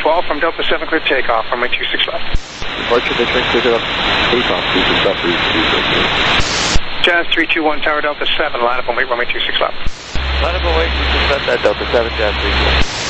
12 from Delta 7, clear takeoff, runway 26 left. Departure Victor, clear up, takeoff, 26 left, 32. Jazz 321, Tower Delta 7, line up and wait, runway 26 left. Line up and wait, 26 left at Delta 7, Jazz 321.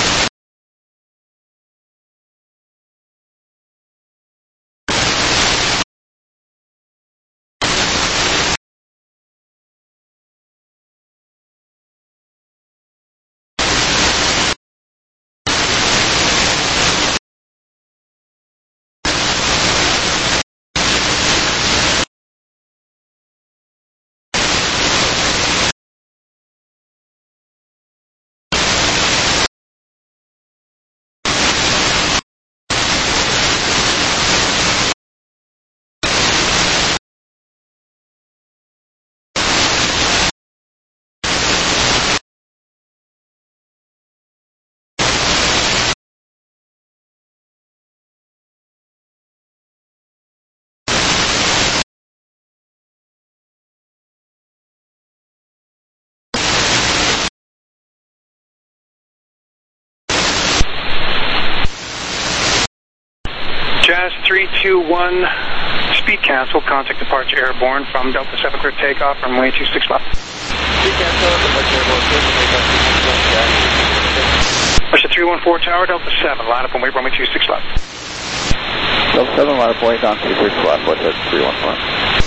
Jazz 321, speed cancel, contact departure airborne from Delta 7, clear takeoff, runway 26 left. Speed cancel, departure airborne, clear takeoff, 26 left, Jazz 321. Push the 314 Tower, Delta 7, line up and wait, runway 26 left. Delta 7, line up and wait, on 26 left, what's that, 314.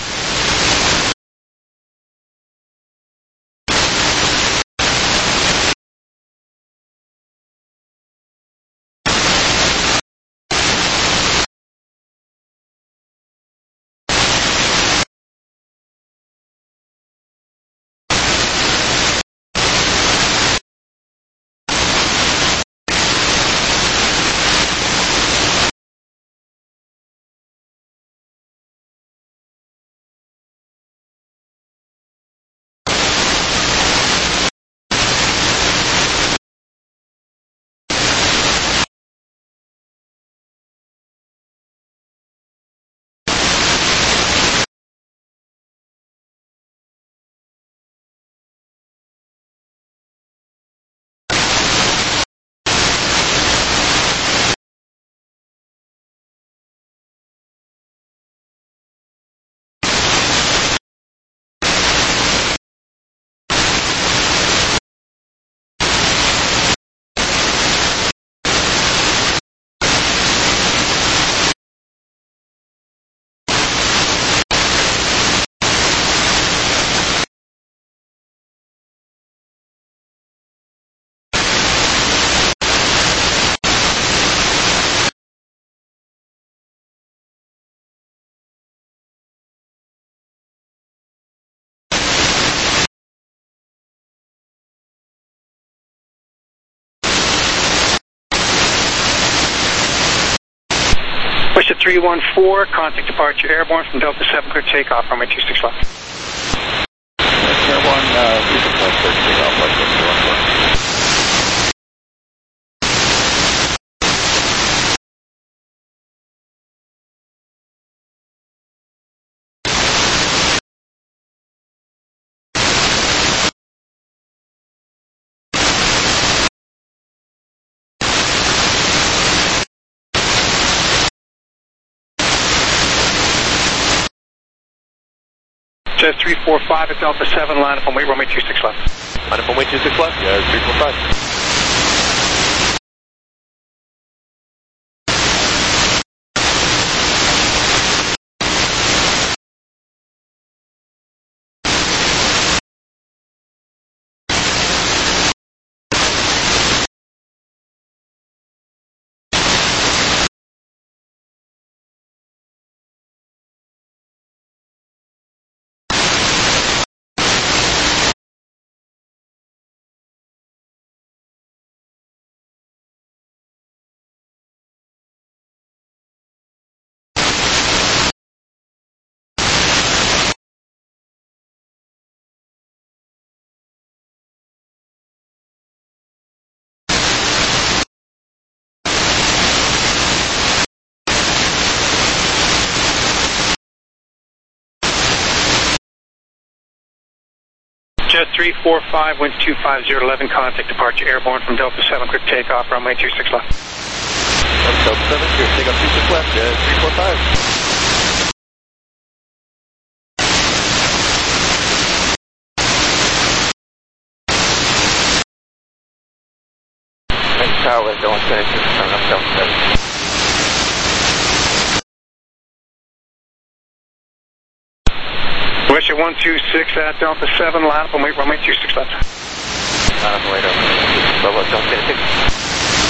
Push the 314, contact departure airborne from Delta 7, clear takeoff, runway 26 left. Airborne, 26 left, clear takeoff, what's that, 314. Jazz 345 at Delta 7, line up and wait, runway 26 left. Line up and wait, 26 left, Jazz 345. Jet 345, wind 250, 11, contact departure airborne from Delta 7, quick takeoff, runway 26 left. 7, clear takeoff 26 left, 345. Tower West, Delta 26, coming up Delta 7. West 126 at Delta 7, line up and wait, runway 26 left. Line up and wait, runway 26 left, Delta 26.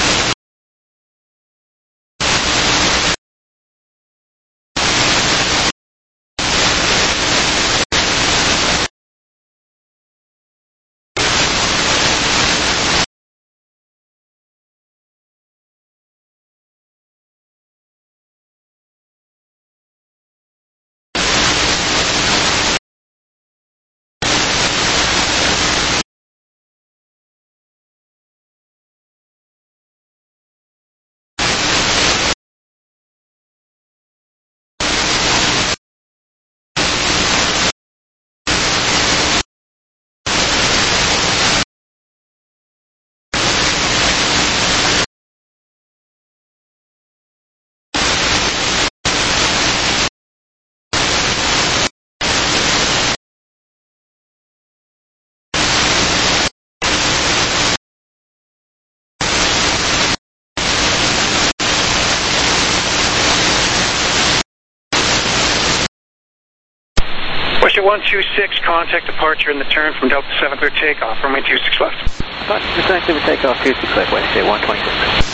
West 126, contact departure in the turn from Delta 7, clear takeoff, runway 26 left. Contact clear takeoff 26 left, Wednesday 126.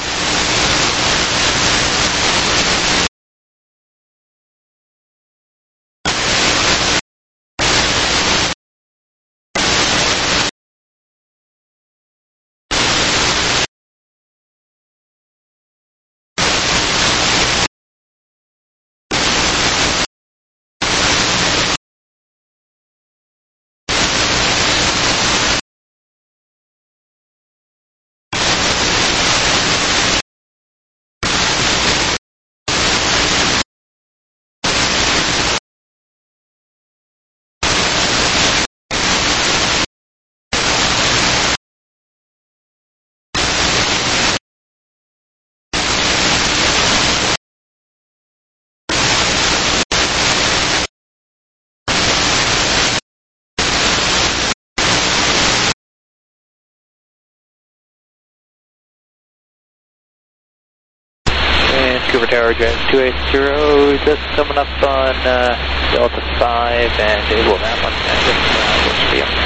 Vancouver Tower, Giants 280, just coming up on Delta 5 and able map on works for you.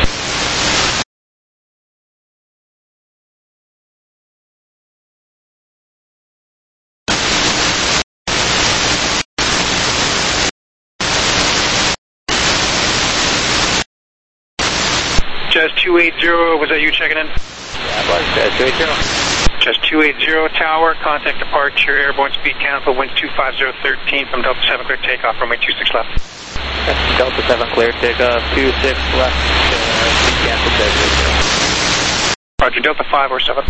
Jazz 280, was that you checking in? Yeah, it was Jazz 280. Jazz 280 Tower, contact departure, airborne speed cancel, winds 25013 from Delta 7, clear takeoff, runway 26 left. Delta 7 clear takeoff, 26 left, speed cancel, Jazz 280. Roger, Delta 5 or 7.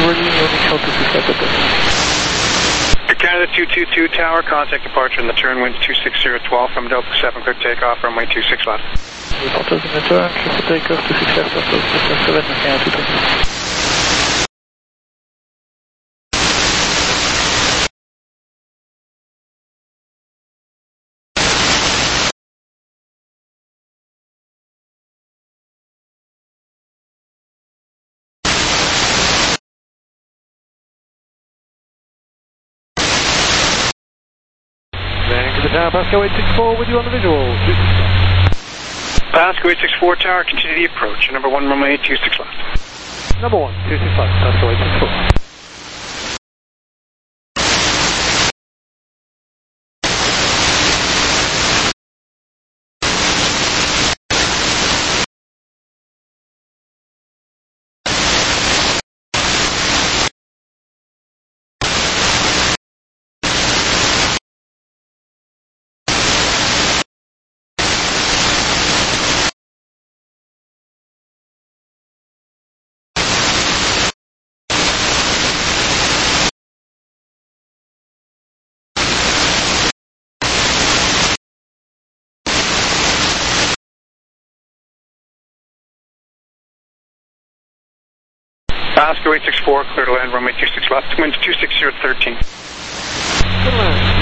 Berlin, Unix Delta 6 left at this. Canada 222 Tower, contact departure in the turn, winds 26012 from Delta 7, clear takeoff, runway 26 left. Delta's in the turn, clear for takeoff, 26 left, Delta 7, Canada 222. Pasco 864 with you on the visual. Pasco 864 Tower, continue the approach. Number 1, runway 26 left. Number 1, 265, Pasco 864. Pasco 864, clear to land, runway 26 left, winds 26013. Good land.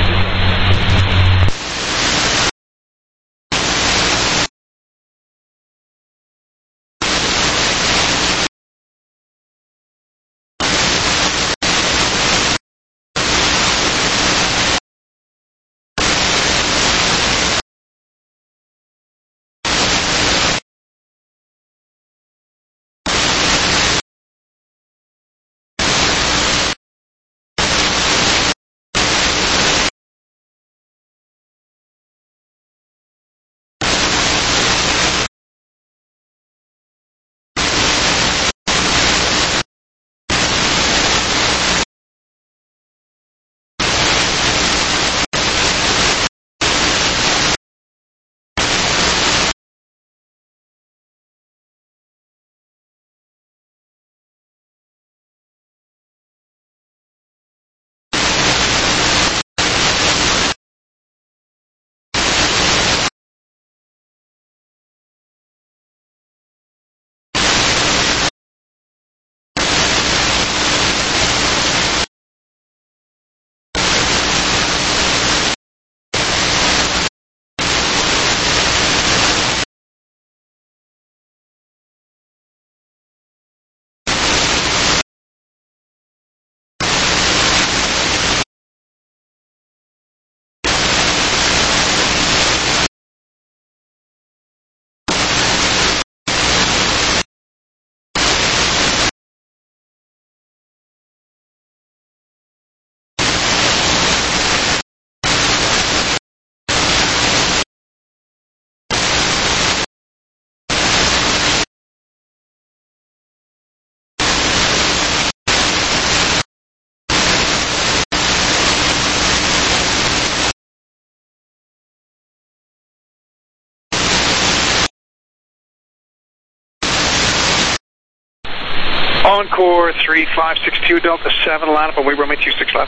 Encore 3562 Delta 7, line up on way runway 26 left.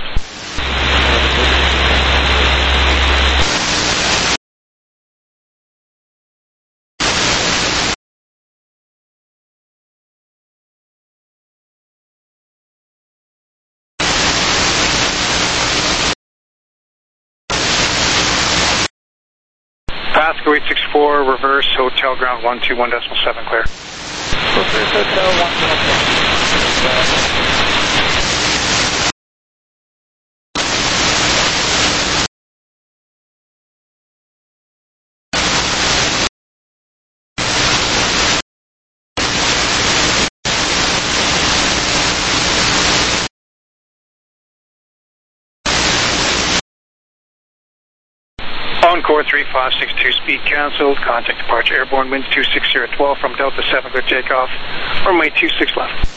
Pasco 864, reverse, hotel ground 121.7, clear. Reverse hotel 121.7. Encore 3562, speed canceled, contact departure airborne, winds 26012 from Delta 7, clear takeoff, runway 26 left.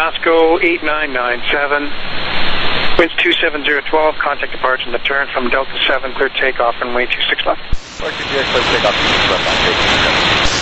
Glasgow 8997. Winds 27012, contact departure and the turn from Delta 7, clear takeoff, runway 26 left. Orchid, clear takeoff, 26 left, on taking.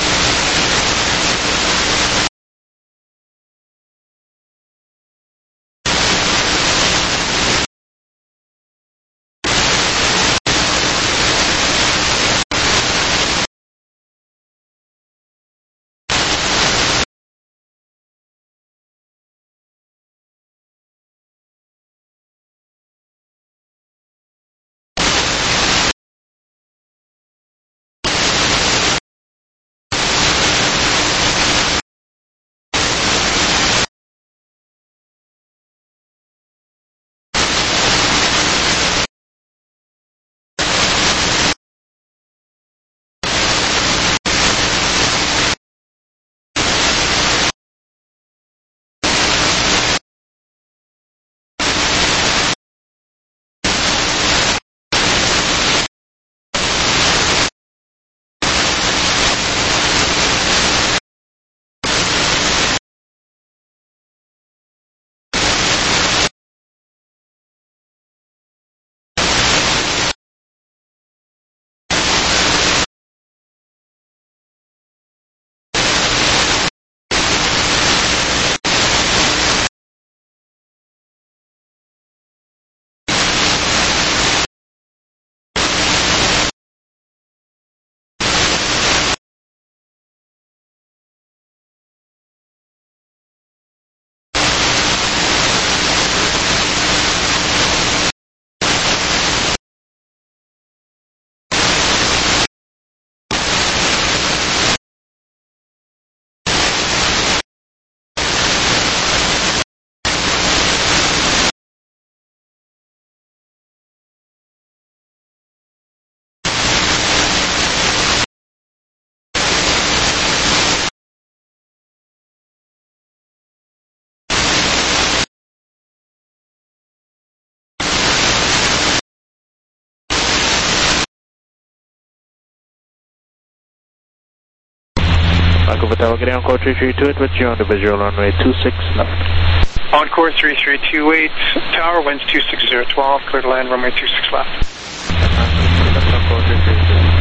Michael Patel, getting on core 3328 with you on the visual runway 26 left. Encore 3328, tower, winds 26012, clear to land, runway 26 left. Left on core 3328.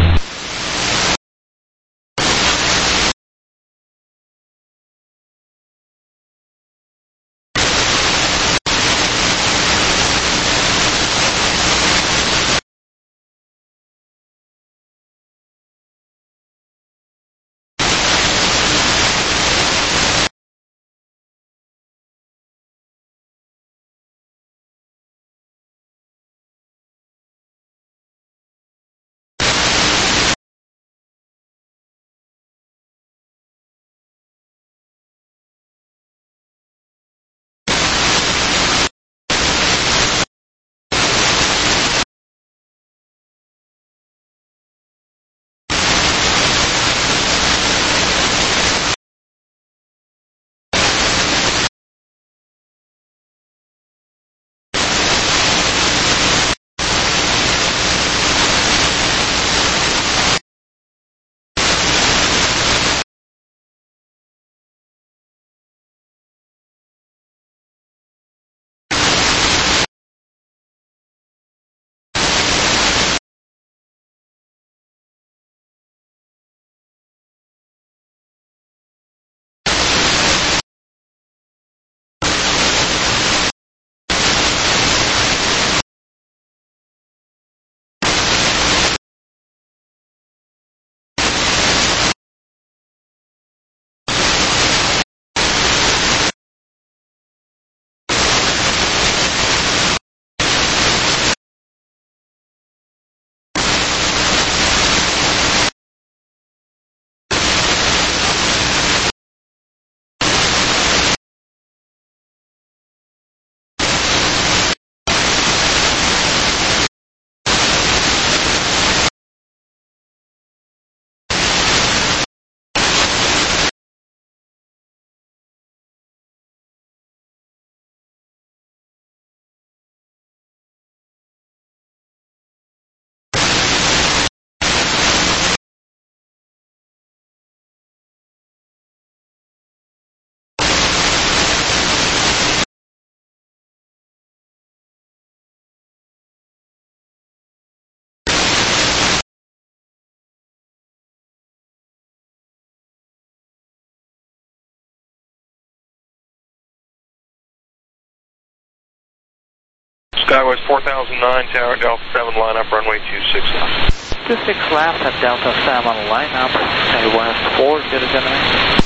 Southwest 4009, Tower Delta 7, line up, runway 26 left. 26 left at Delta 7, line up, West 4009.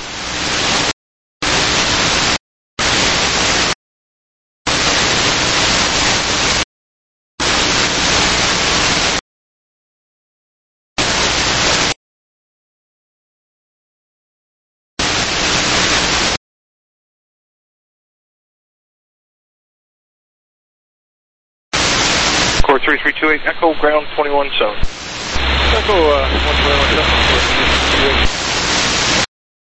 Core 3328, Echo, ground 21-7. Echo, 121,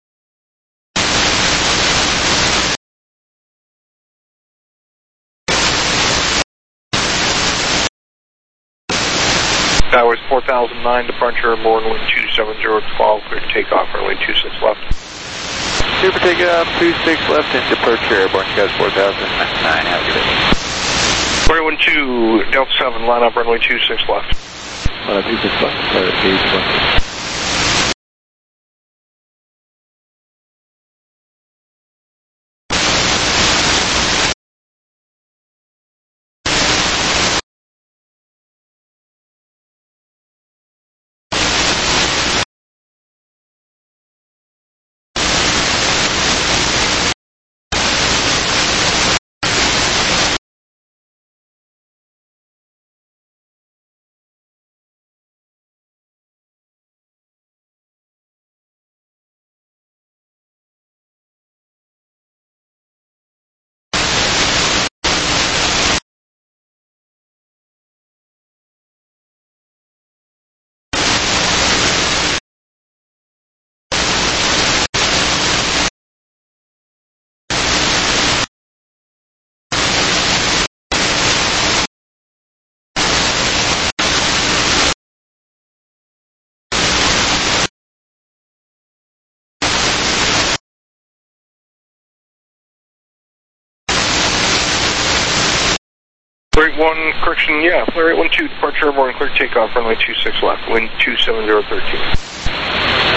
Southwest 4009, departure airborne, wind 270, clear takeoff, runway 26 left. Super takeoff, 26 left and departure airborne, guys 4009, have a good day. Runway 12, Delta 7, line up, runway 26 left. 26 left, sorry, 8 left. Rate 1, correction, yeah, rate 12, departure airborne, clear takeoff, runway 26 left, wind 27013.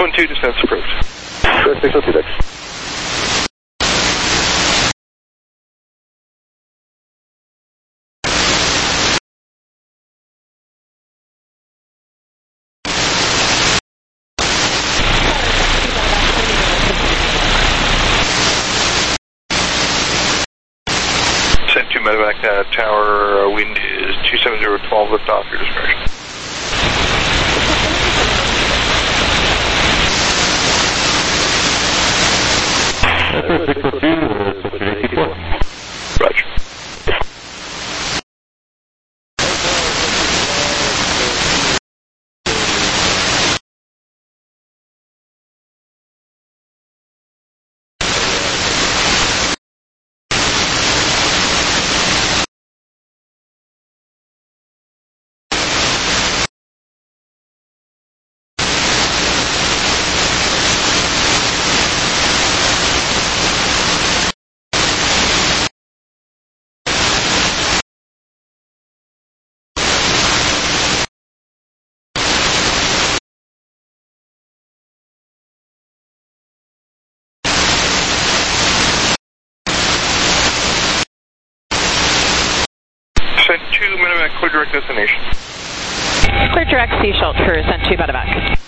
612, descent's approved. Sure, 612, thanks. Send 2 medevac tower, wind is 27012, lift off your discretion. Roger. Send 2 medevac, clear direct destination. Clear direct sea shelter, send 2 medevac.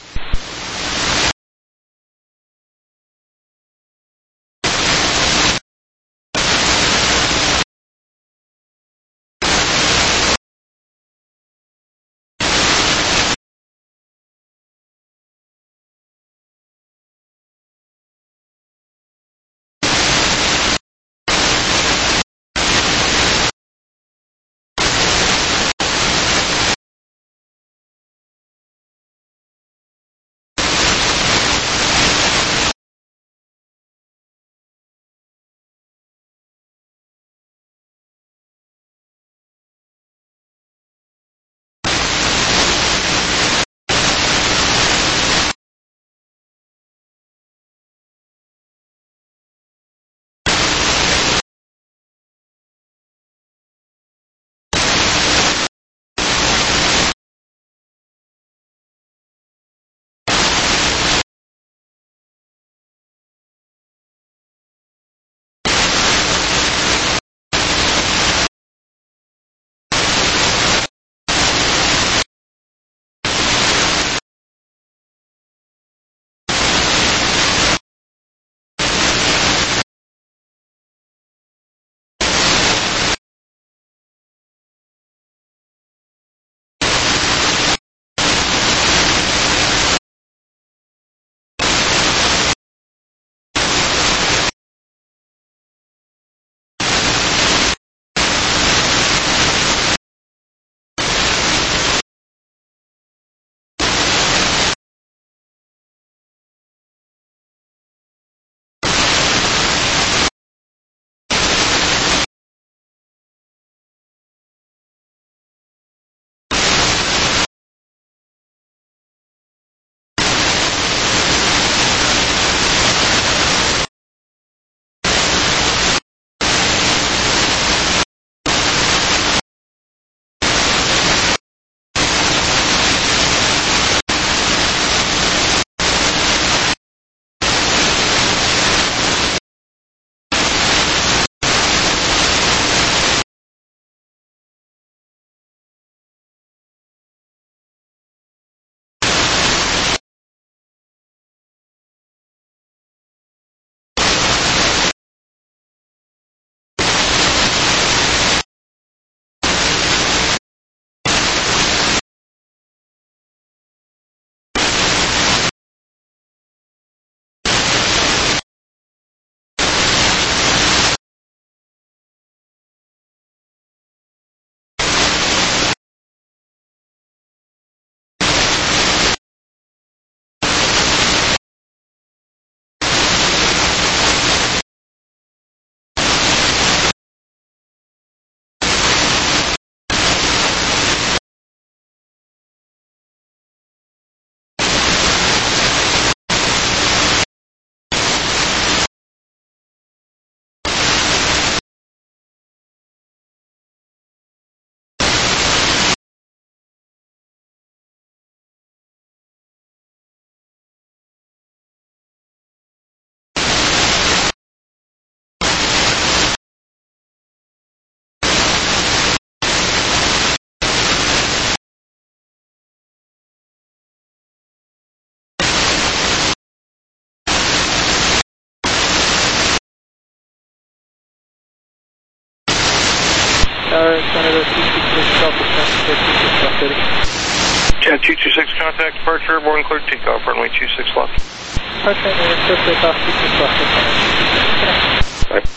Canada 226 Delta 746 left heading. Jet 226, contact departure airborne, clear takeoff, runway 26 left. Departure and clear takeoff 26 left. Right.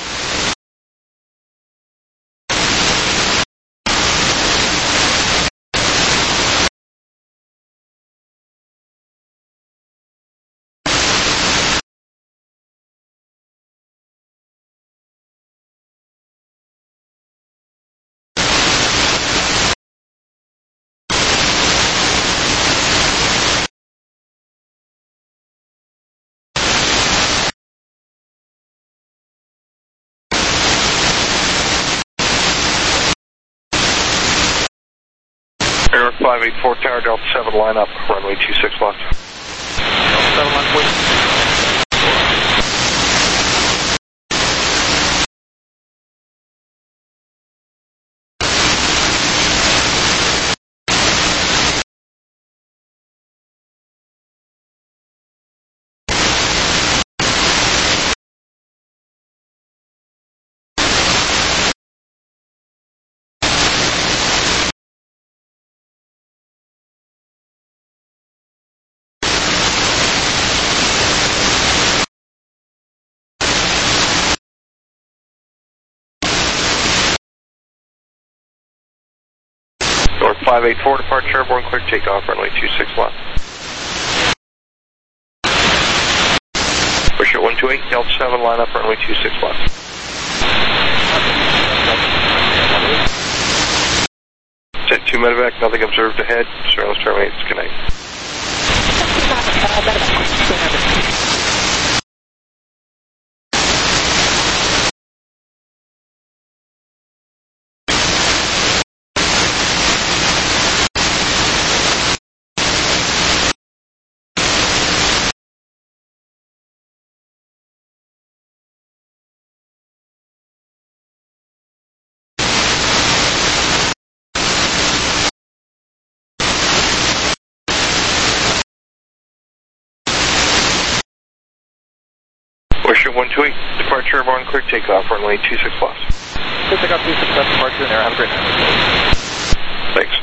Air 584 Tower Delta 7, line up, runway 26 left. Delta 7 left, wait. North 584, departure airborne, clear takeoff, runway 26 left. Push at 128, Delta 7, line up, runway 26 left. Set 2 medevac, nothing observed ahead, surveillance terminates, connect. Worship 128, departure airborne, clear takeoff, runway 26 left. Clear takeoff 26 left, departure in there, have a great night. Thanks.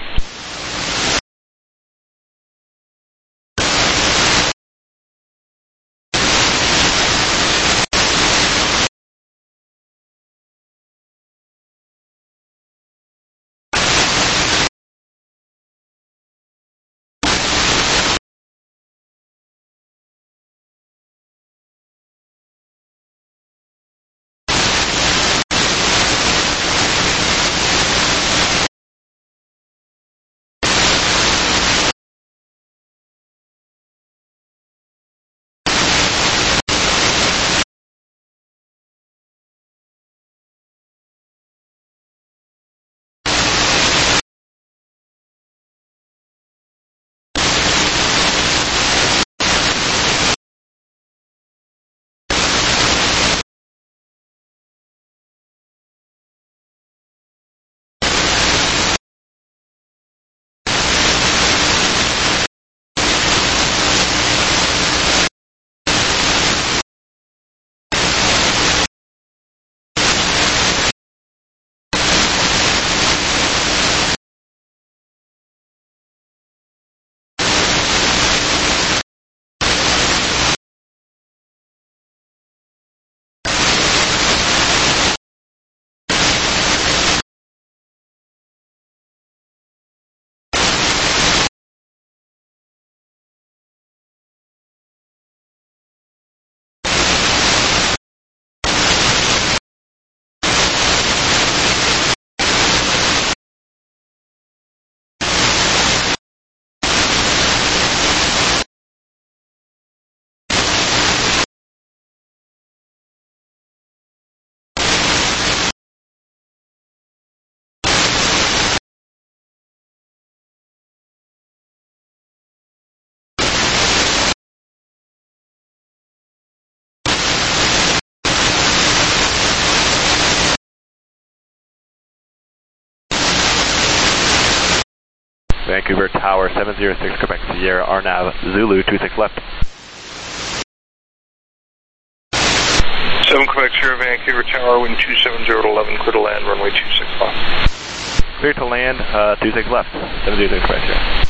Vancouver Tower 706, Quebec Sierra, RNAV, Zulu 26 left. 7 Quebec Sierra, Vancouver Tower, wind 270 to 11, clear to land, runway 26 left. clear to land, 26 left, 706 correct here.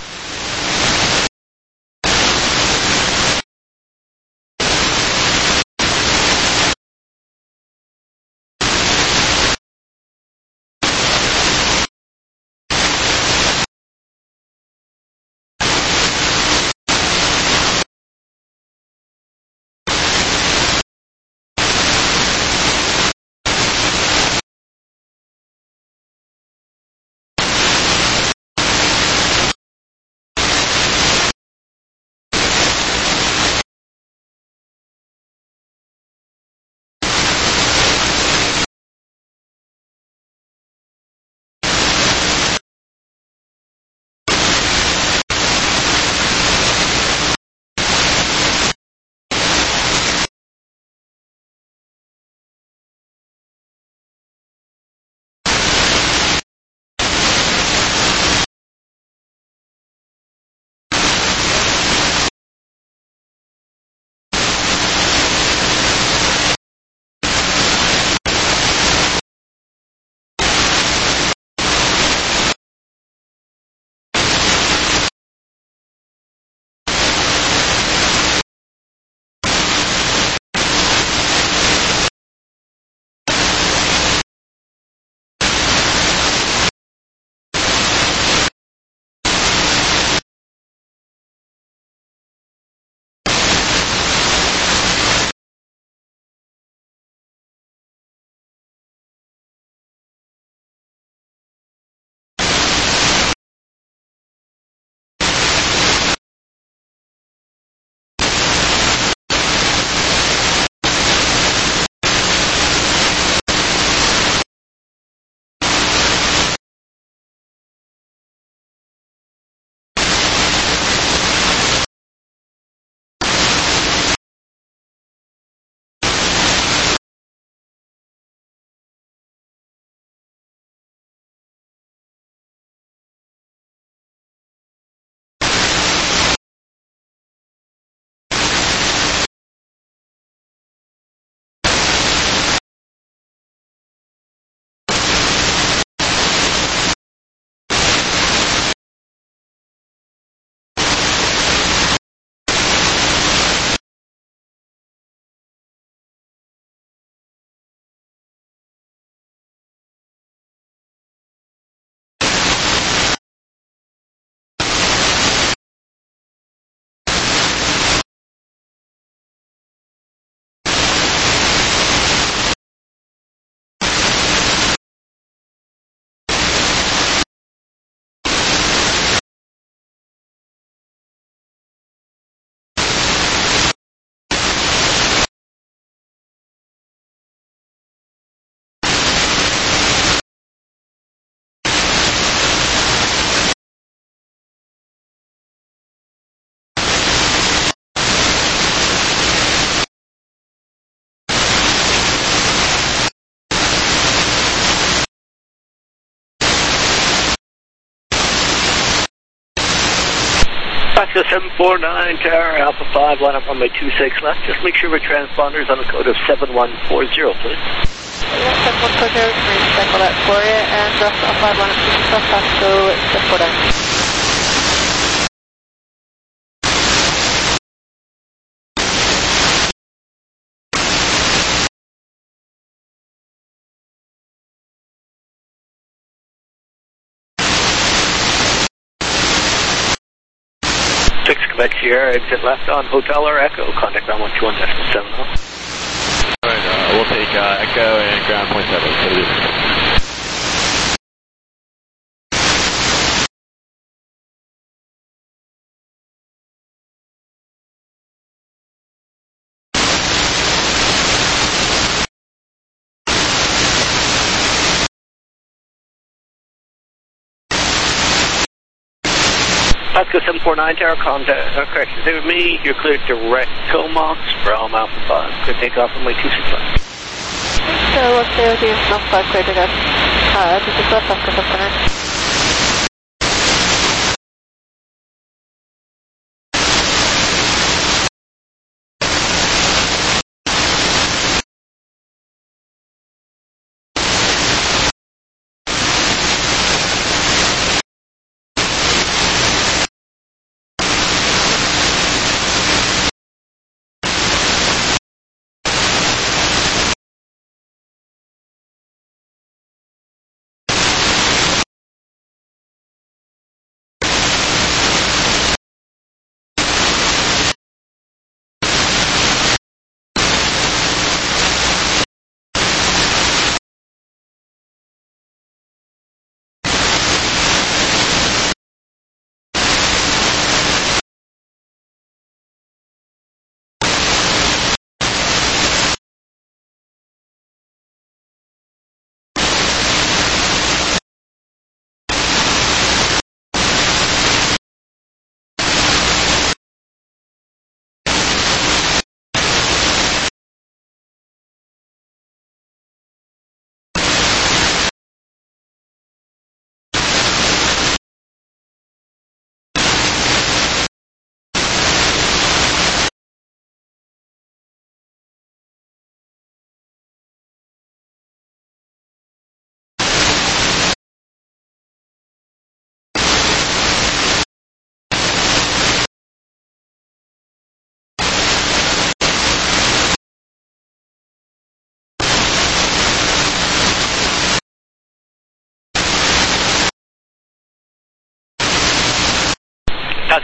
Alaska 749, Tower Alpha 5, line up on my 26 left. Just make sure we're transponders on the code of 7140, please. Yeah, 7140, Marine cycle that for you, and Alpha 5, line up 26 left, Pasco 749. Quebec Sierra, exit left on Hotel or Echo, contact 912.7. Alright, we'll take Echo and ground point 7. Alaska 749, Tower, contact, correction, stay with me. You're cleared direct Comox from Alpha 5. Clear takeoff on my 26 left. So we'll stay with you from Alpha 5, clear takeoff. 26 left, Oscar 749.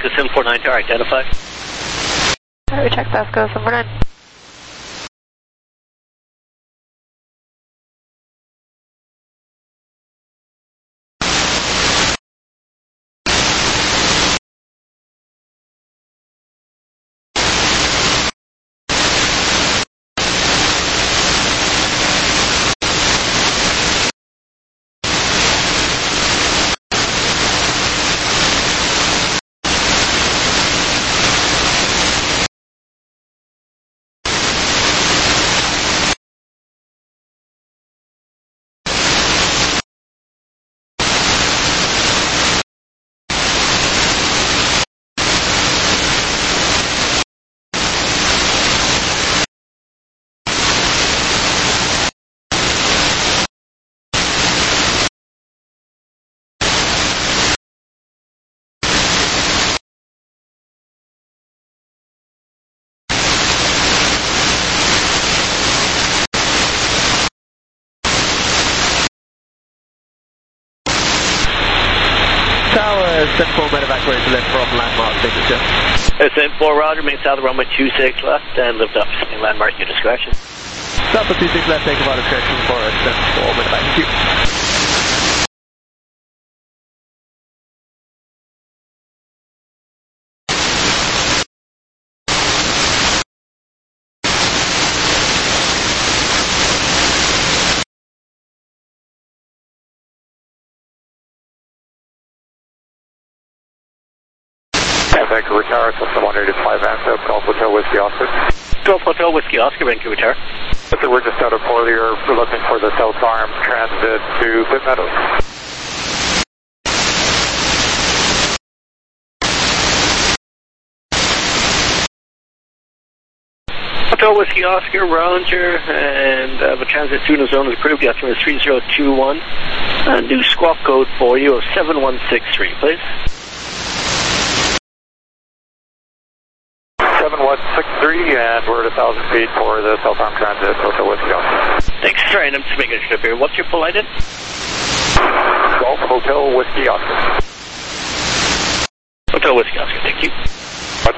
Pasco 749 tower identified. Alright, check Pasco 749. Send 4 medevac ready to lift from landmark signature. Send 4 Roger, main south of runway 26 left and lift up. Landmark, your discretion. South of 26 left, take about a direction for us, send 4 medevac. Thank you. Vancouver Tower, System 185 Amsterdam, Golf Hotel Whiskey Oscar. Golf Hotel Whiskey Oscar, Vancouver Tower. So we're just out of Portier. We're looking for the South Arm transit to Pitt Meadows. Hotel Whiskey Oscar, Roger, and the transit student zone is approved. The estimate is 3021. New squawk code for you of 7163, please. 7163, and we're at 1,000 feet for the South Arm Transit, Hotel Whiskey Oscar. Thanks, sorry, I'm just making a trip here. What's your full ID? Golf Hotel Whiskey Oscar. Hotel Whiskey Oscar, thank you. What?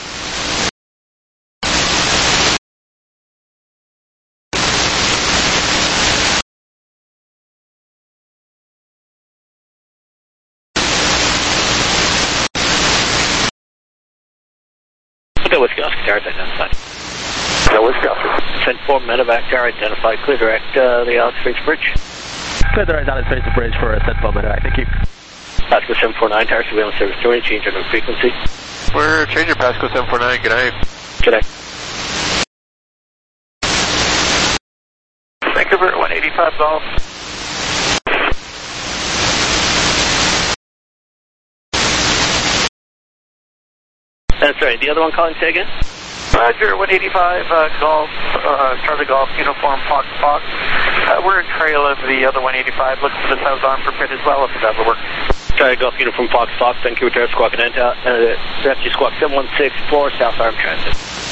Hotel Whiskey Oscar, tower identified. Hotel Whiskey Oscar. Send 4 medevac tower identified. Clear direct the Alex Face Bridge. Clear the right Alex Face Bridge for a send 4 medevac. Thank you. Pasco 749 tower, surveillance service joining, change on frequency. We're changing Pasco 749. Good night. Good night. Vancouver 185 Golf. That's right. The other one calling, say again? Roger, 185 Golf, Charlie Golf, Uniform Fox Fox. We're in trail of the other 185, looking for the South Arm for Pitt as well, if that will work. Charlie Golf, Uniform Fox Fox, Vancouver Tower, Squawk and Rescue Squawk 7164, South Arm Transit.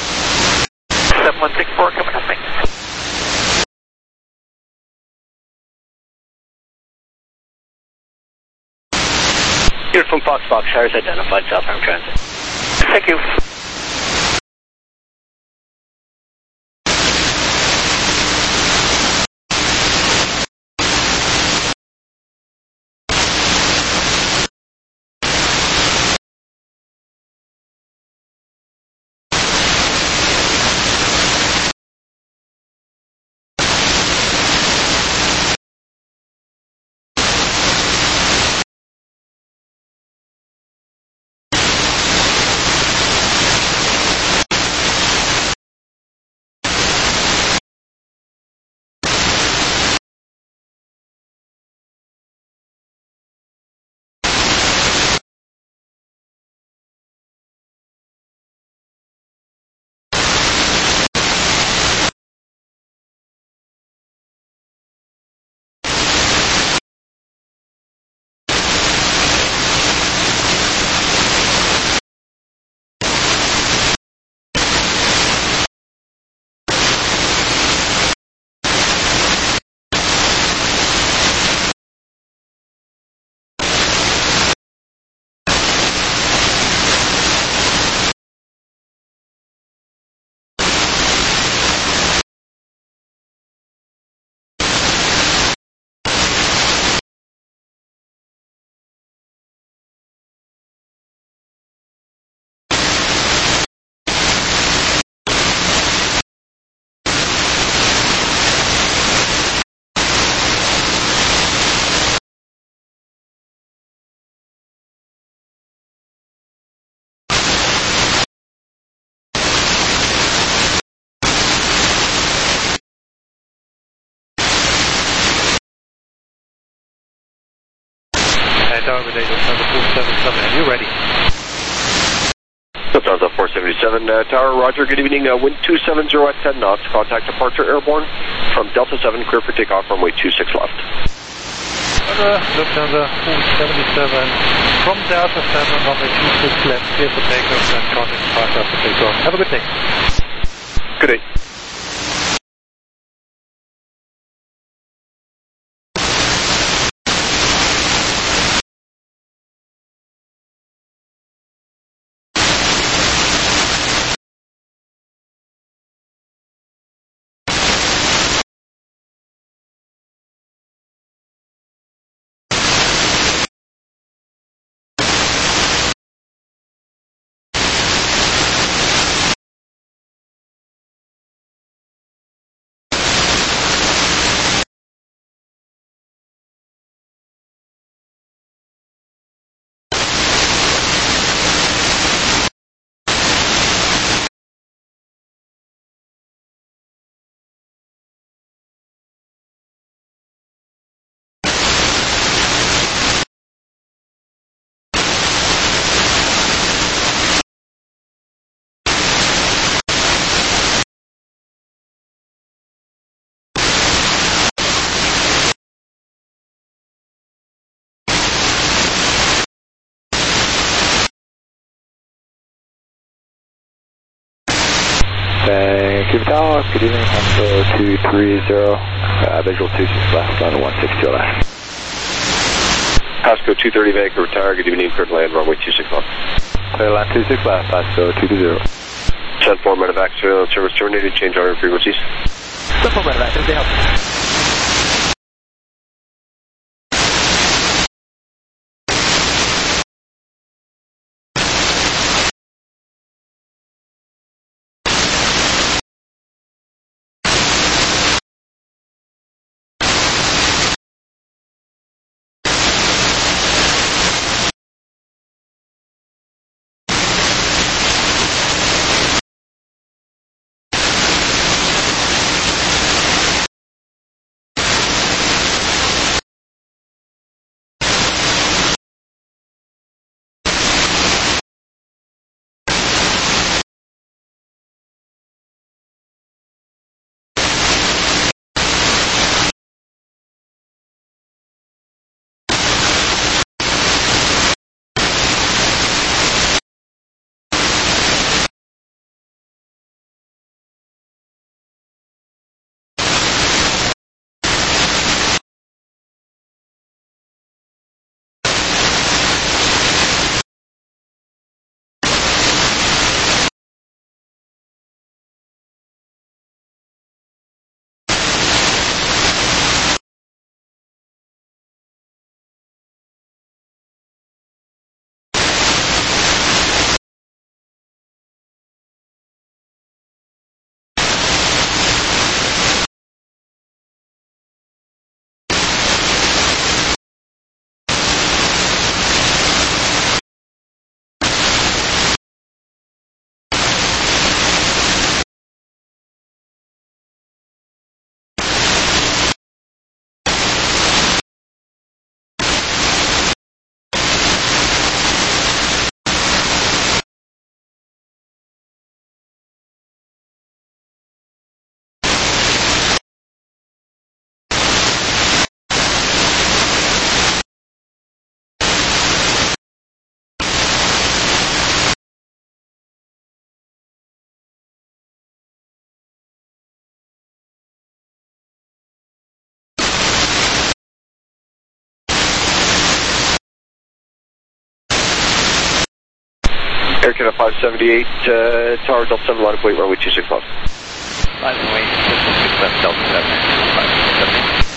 7164, coming up, thanks. Uniform Fox Fox, towers identified, South Arm Transit. Thank you. Tower with Lufthansa 477, and you're ready. Lufthansa 477 Tower, roger, good evening, wind 270 at 10 knots, contact departure airborne from Delta 7, clear for takeoff, runway 26 left. Lufthansa 477 from Delta 7, runway 26 left, clear for takeoff and contact departure after takeoff. Have a good day. Good day. Thank you, Tower. Good evening, Huntsville 230, visual 26 left on 160 left. Pasco 230 Vancouver Tower, good evening, clear to land, runway 26 left. Clear land 26 left, Pasco 220. 10-4 medevac surveillance service terminated, change order frequencies. 10-4 medevac, can they help? Air Canada 578, Tower Delta 7, line of weight, runway 26 left. Line of weight, 26 left, Delta 7, 578.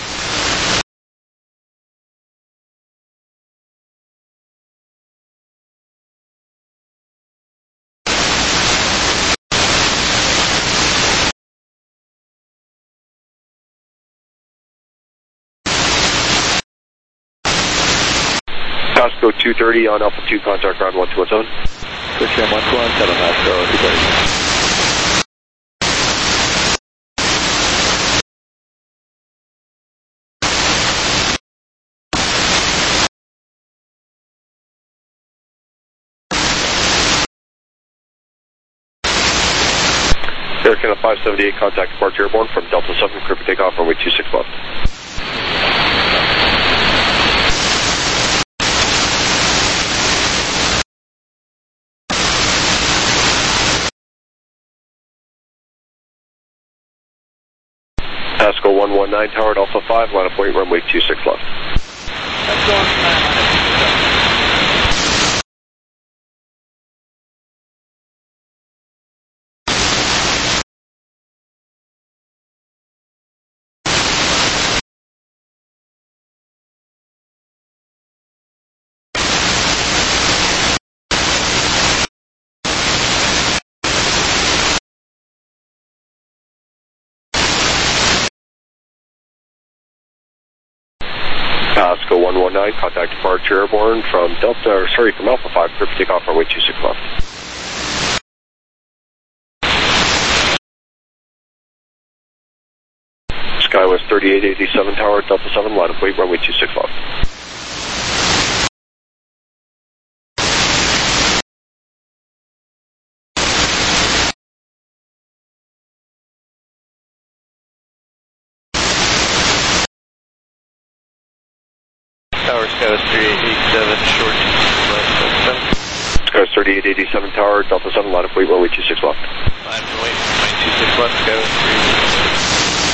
Pasco 230 on Alpha 2, contact ground 1217. Switching 1217, Pasco 230. Air Canada 578, contact departure airborne from Delta 7, clear for takeoff, runway 26 left. Pasco 119, Tower Alpha 5, line up weight, runway 26 left. That's going to 900. Pasco 119, contact departure airborne from from Alpha 5, clear for takeoff, runway 26 left. Skywest 3887, Tower Delta 7, line up weight, runway 26 left. Tower Skywest 3887, short left. Skywest 3887, Tower Delta 7, line up weight, runway 26 left. Line up weight, runway 26 left, Skywest 3887.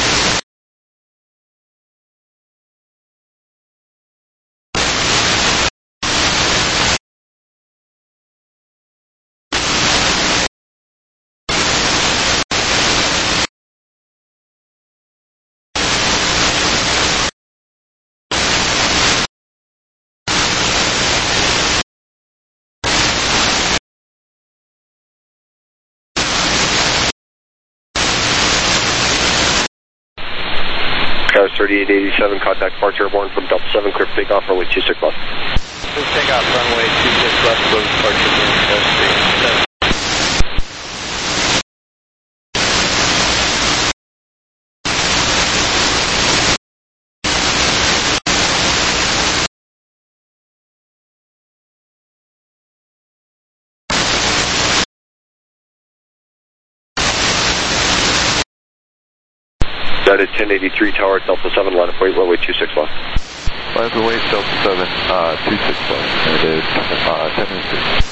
Skywest 3887, contact departure airborne from Delta 7, clear for takeoff, runway 26 left. Please take off runway 26 left, close departure from Skywest 3887. United 1083, Tower Delta 7, line up weight, runway 26 left. Line up weight, Delta 7, 26 left. United 1083.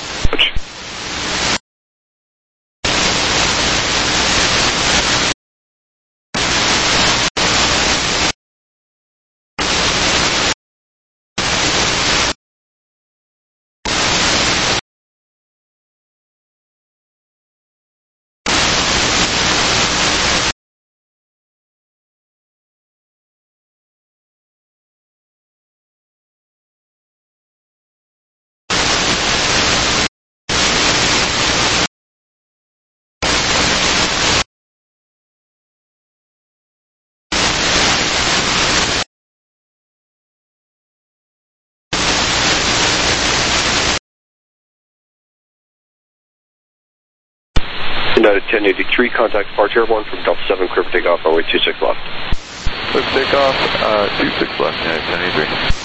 United 1083, contact departure airborne from Delta 7, clear for takeoff, runway 26 left. Clear for takeoff, 26 left, United 1083.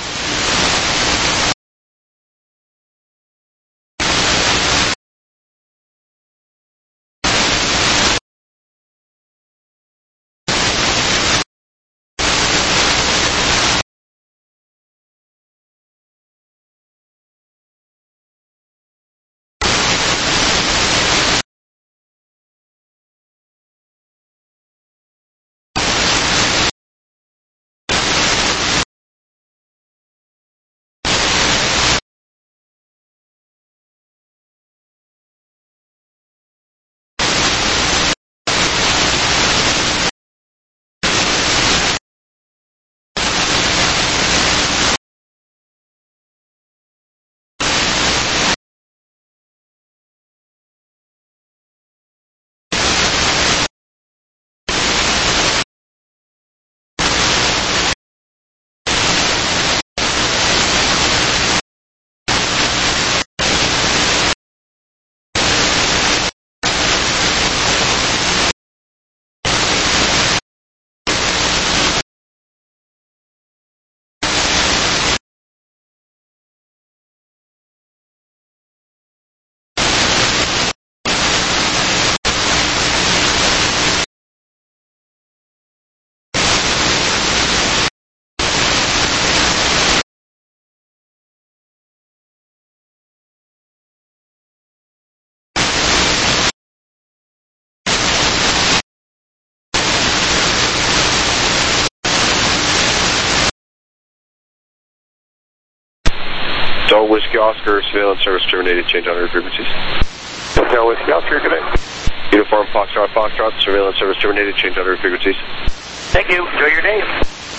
So Whiskey Oscar, surveillance service terminated, change on route frequencies. Hotel Whiskey Oscar, good day. Uniform Foxtrot, Foxtrot, surveillance service terminated, change on route frequencies. Thank you. Enjoy your day.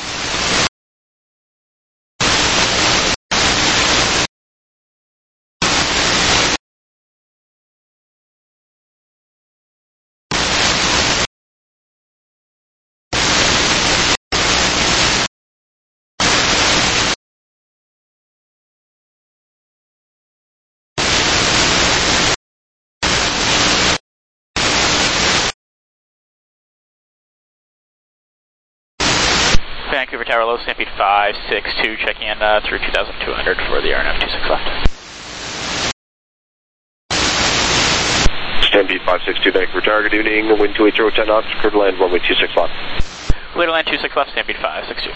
Vancouver Tower, low Stampede 562, checking in through 2200 for the RNF 26 left. Stampede 562, Vancouver Tower, good evening, wind 280, 10 knots, clear to land, runway 26 left. Clear to land 26 left, Stampede 562.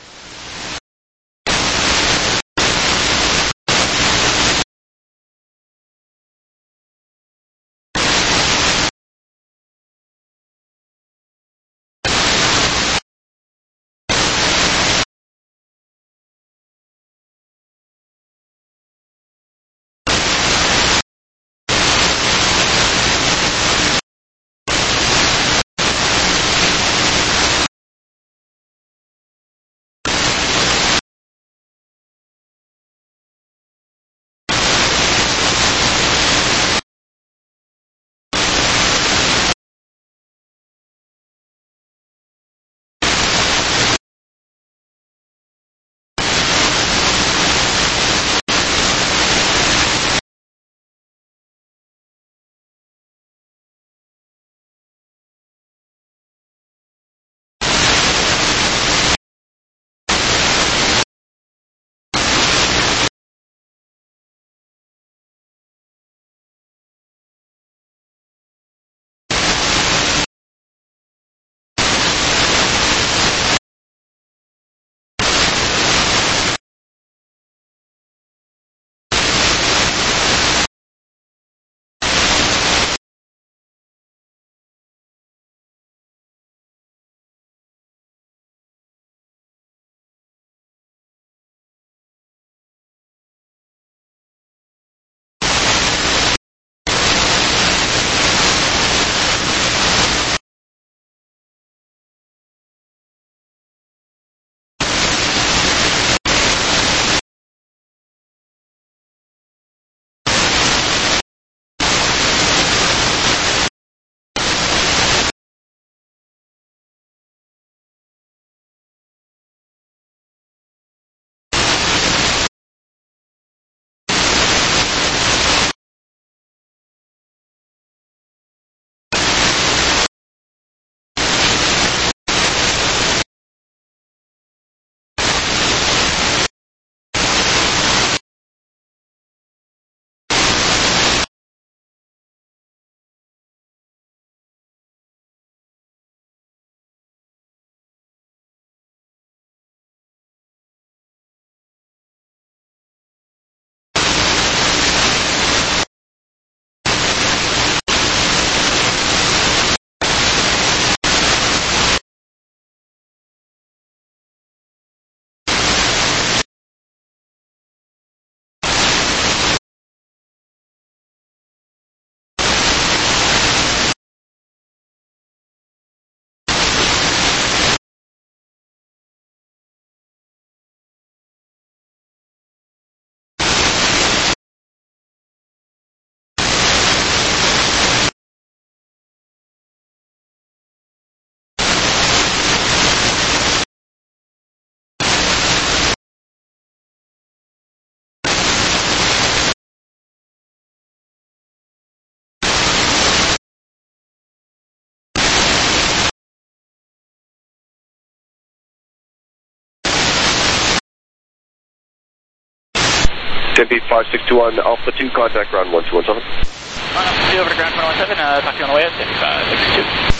Stampede 5621, Alpha 2, contact ground 1217. Alpha 2 over to ground 117, talk to you on the way at Stampede 562.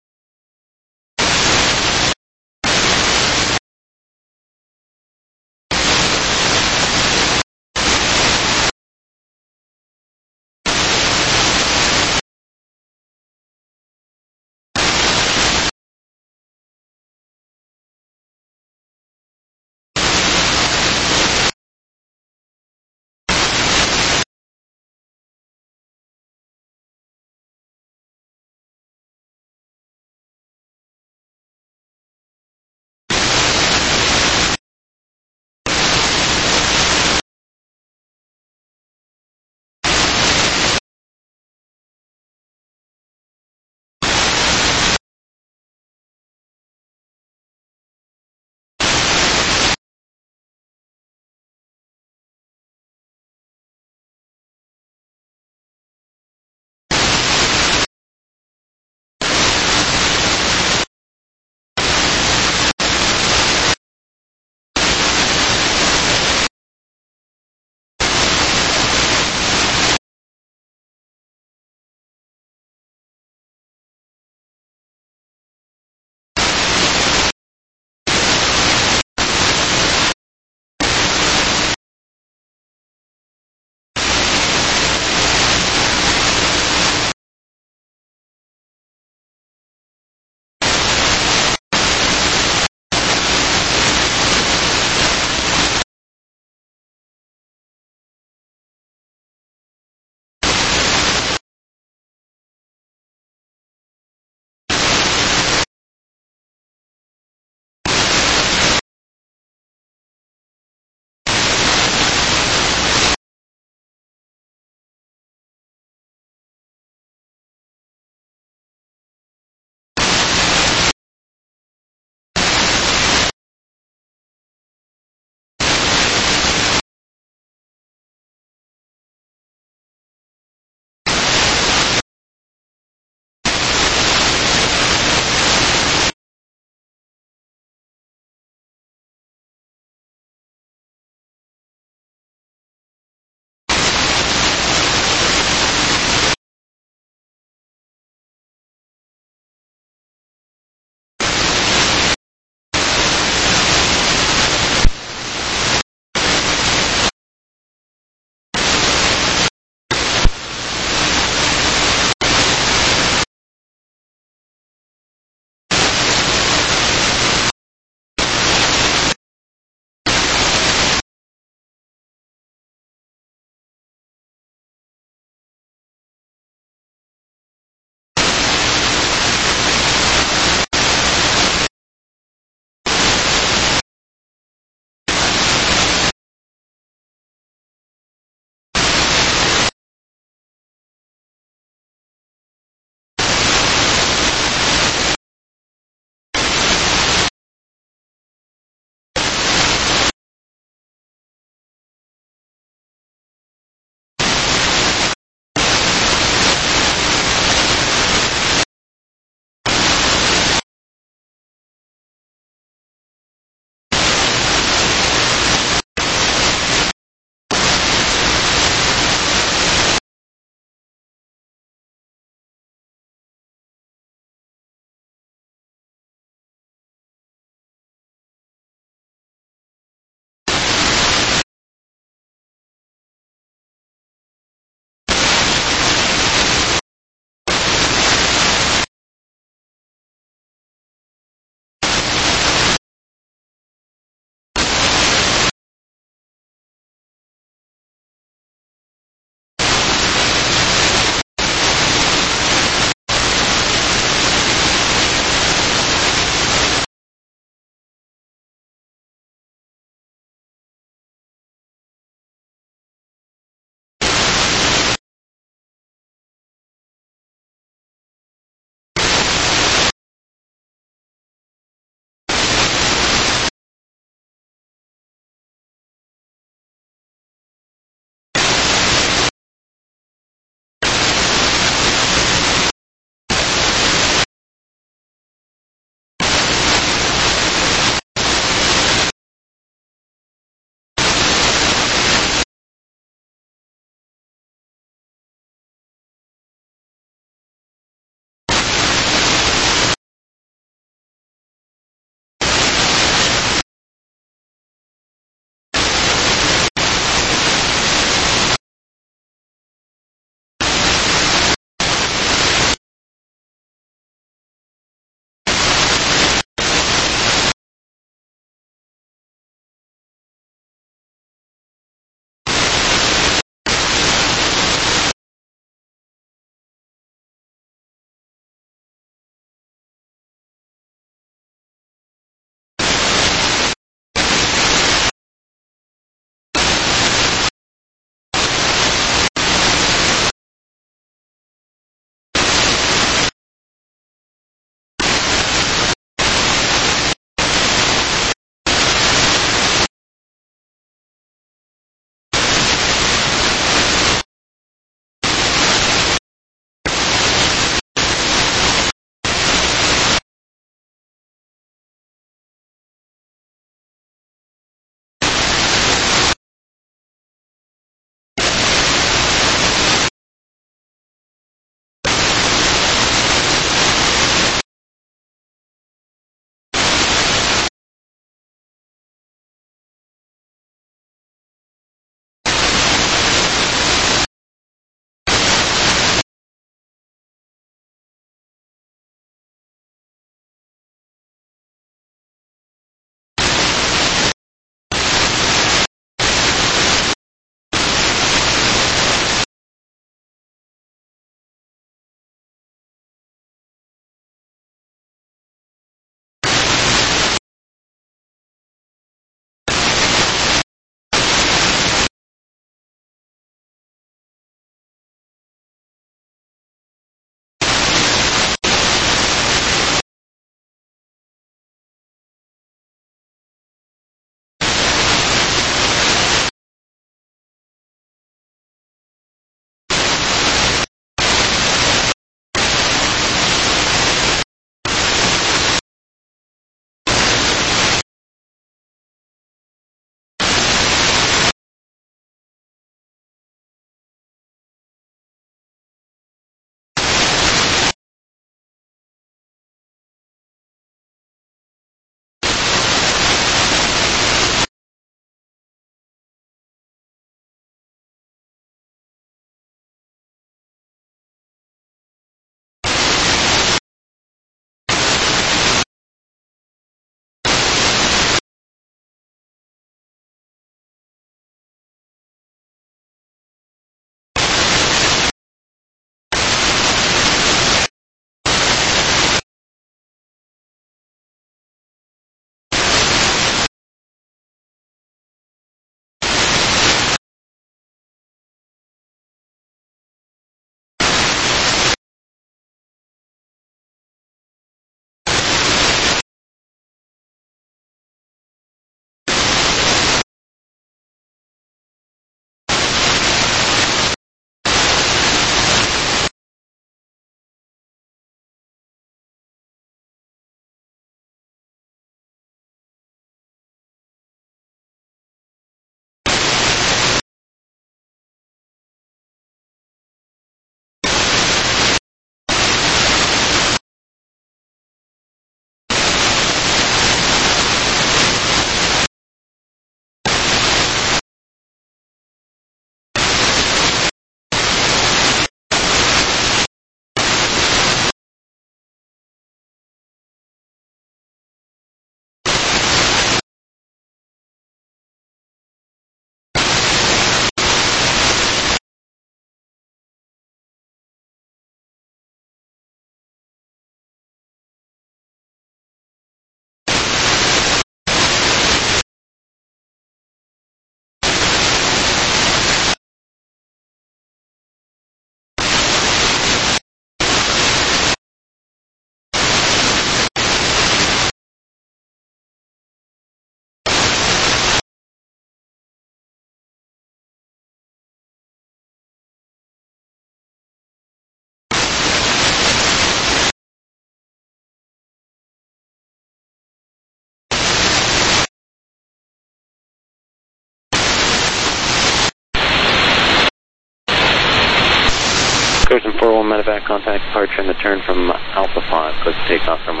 Person 41 medevac, contact departure and the turn from Alpha 5, clear for takeoff runway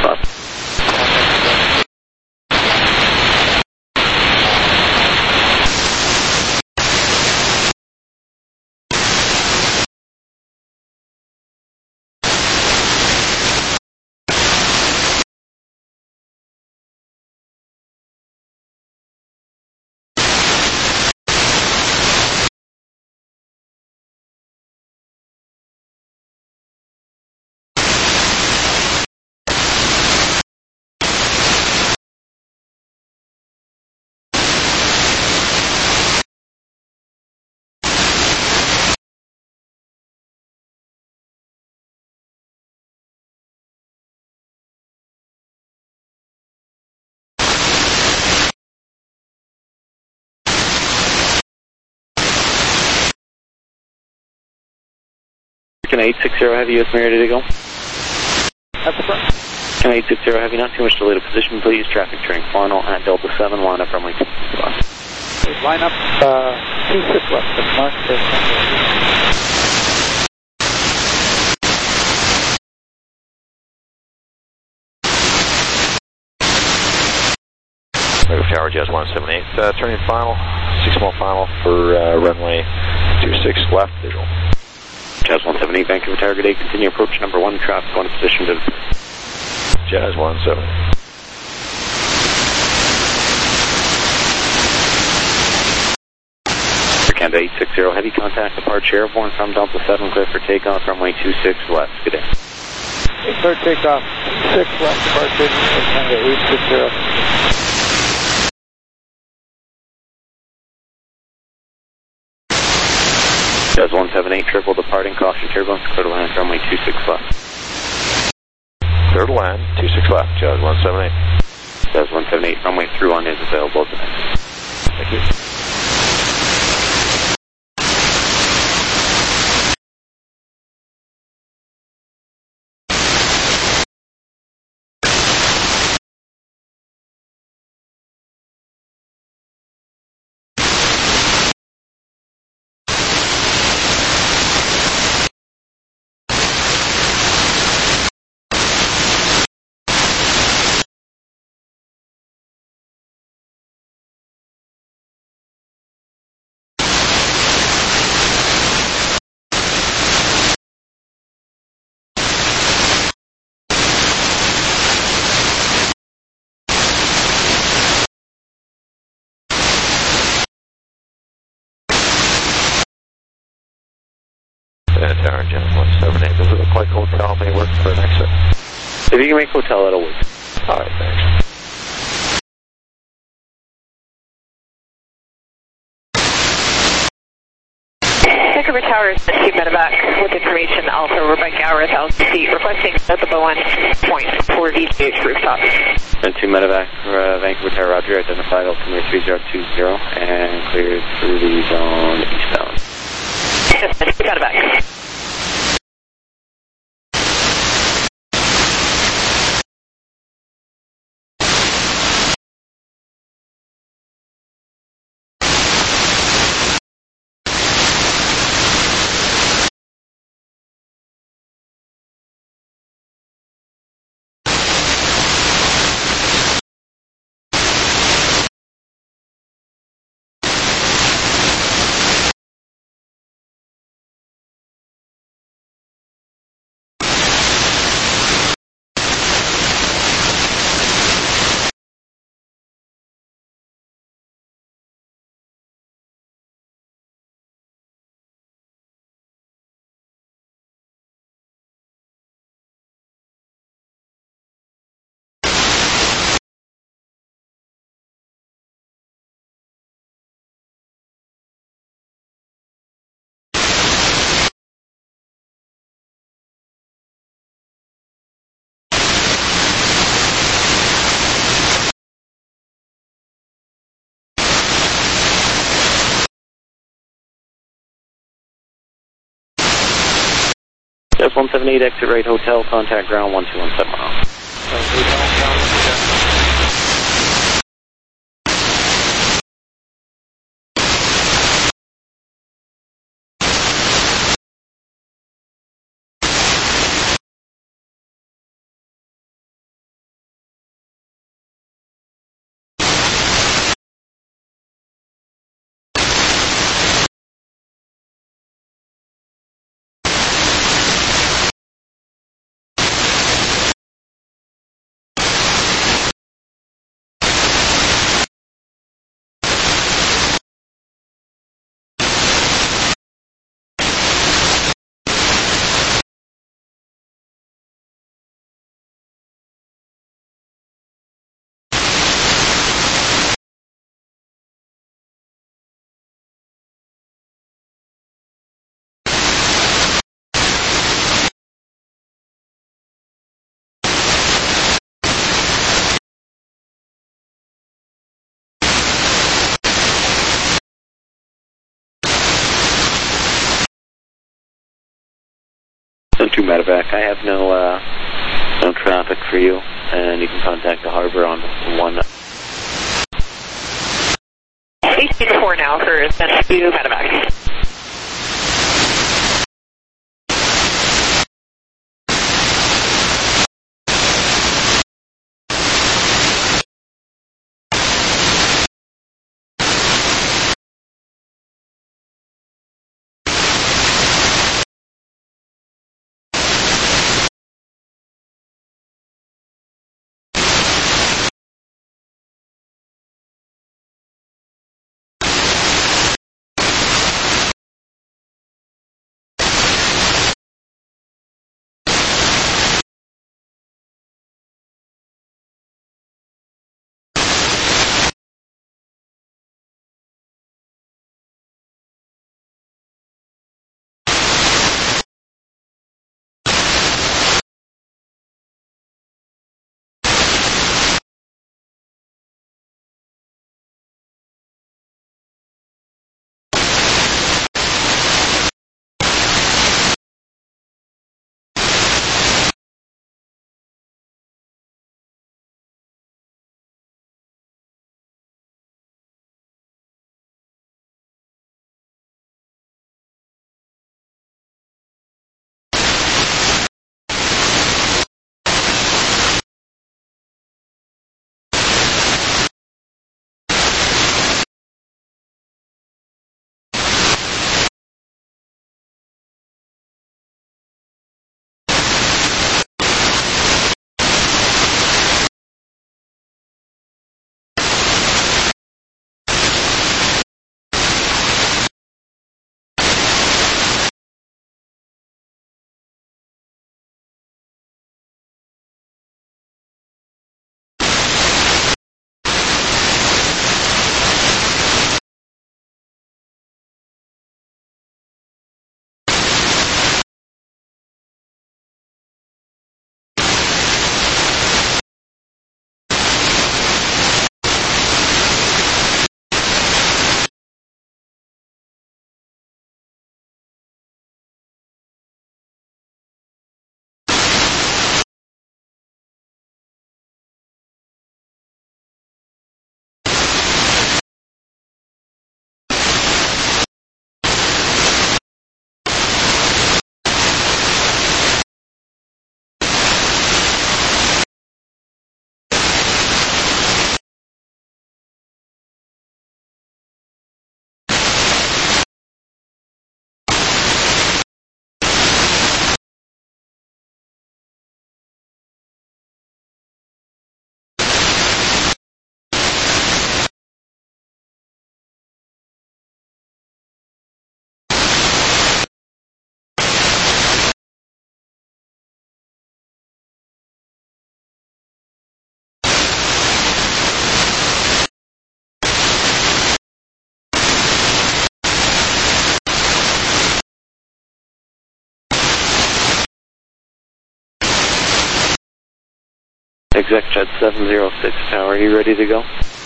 265. Can 860 Heavy, US Marriott ready to go? At the front. Can 860 Heavy, not too much delay to position, please. Traffic turning final at Delta 7, line up runway 26 left. Line up 26 left, that's marked. Tower Jazz 178, turning final, 6 mile final for runway 26 left, visual. Jazz 178, Vancouver Tower, good day. Continue approach number 1, traffic on position to the... Jazz 178. Canada 860, heavy contact, departure airborne from Delta 7, clear for takeoff, runway 26 left, good day. Clear takeoff, 6 left, departure, Canada 860. Jazz 178, triple departing, caution turbulence, clear to land, runway 26 left. Clear to land, 26 left, Jazz 178. Jazz 178, runway through on is available today. Thank you. Tower Jazz 178. Does it look like hotel may work for an exit? If you can make hotel, that'll work. Alright, thanks. Vancouver Tower is the chief medevac with information also over by Gower LTC requesting at the Bowen point for VGH rooftop. And 2 medevac, Vancouver Tower, Roger, identified altimeter 3020 and cleared through the zone eastbound. Medevac. Jazz 178, exit right hotel, contact ground 1217. 2 medevac. I have no traffic for you, and you can contact the harbor on 1. 8-4 now for Center 2 medevac. ExecJet 706 Tower, are you ready to go?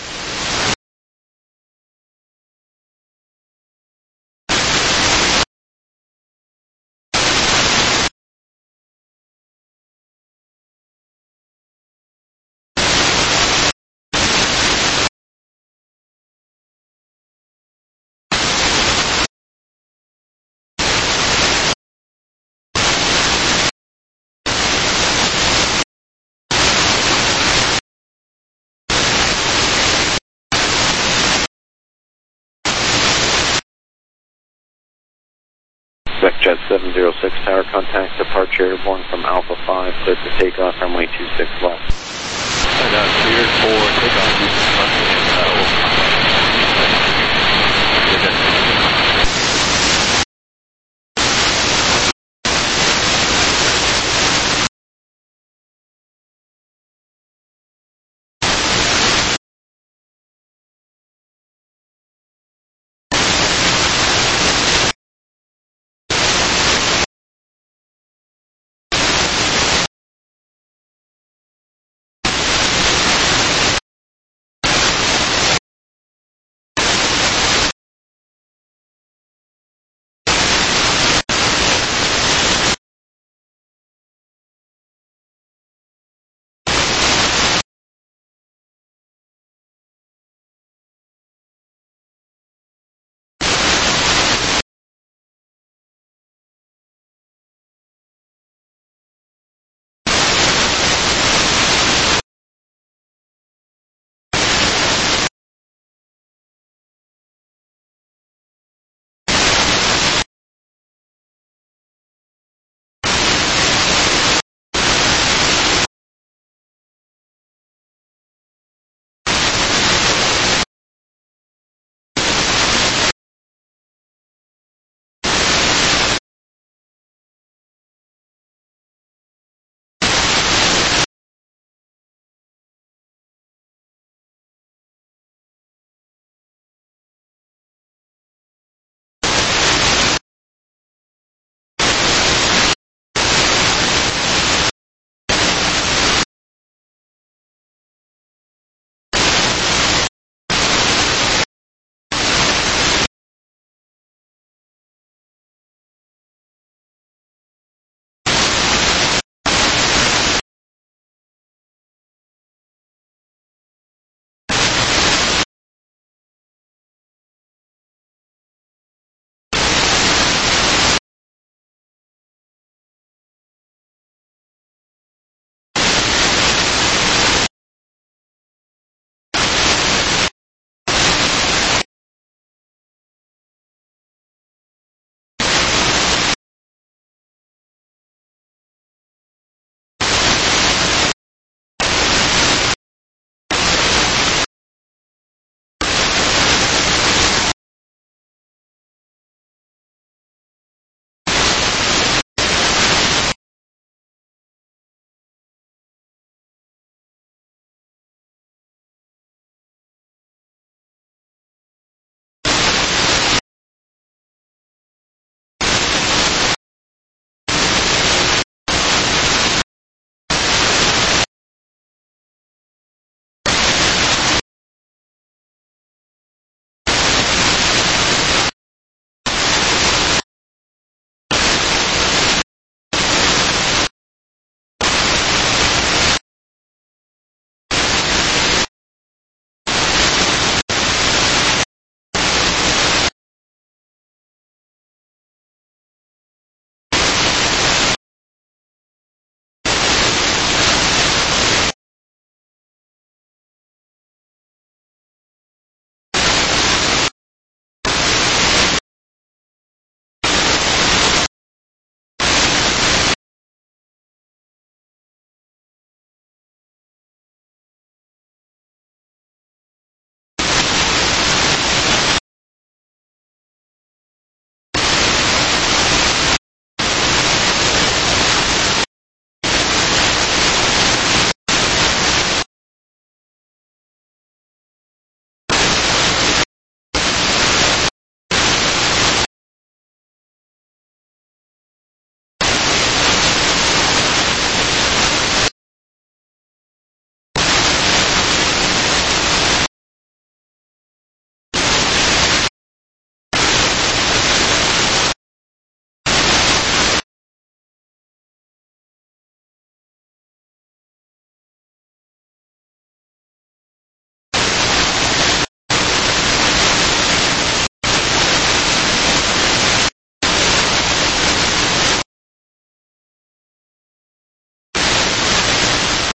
ExecJet 706 Tower, contact departure airborne from Alpha 5, clear for takeoff, runway 26 left. Cleared for takeoff using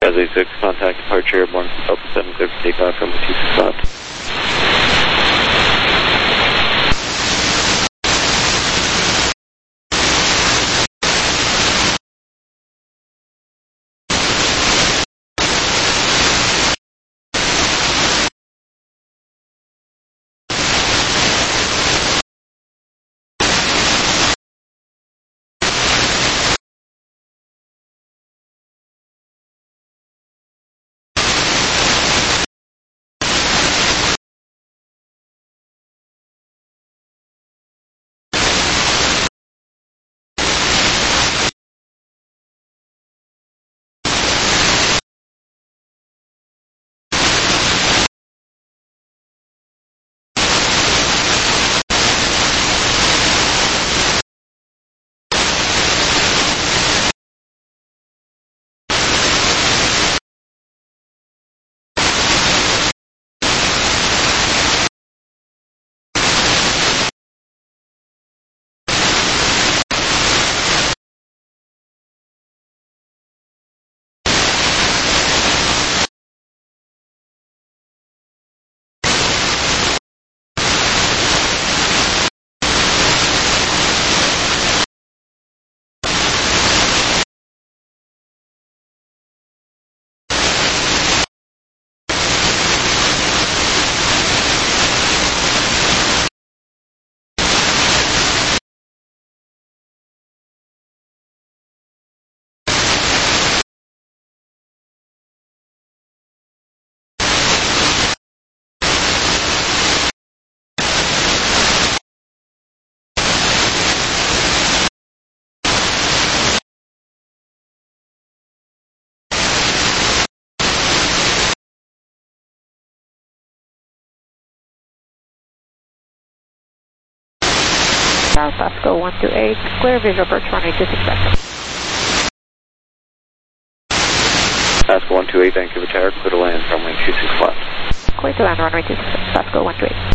Bradley 6, contact departure airborne from Delta 7, clear for takeoff from 26 left. Pasco 128, clear visual approach runway 26 left. Pasco 128, Vancouver Tower, clear to land runway 26 left. Clear to land runway 26, Pasco 128.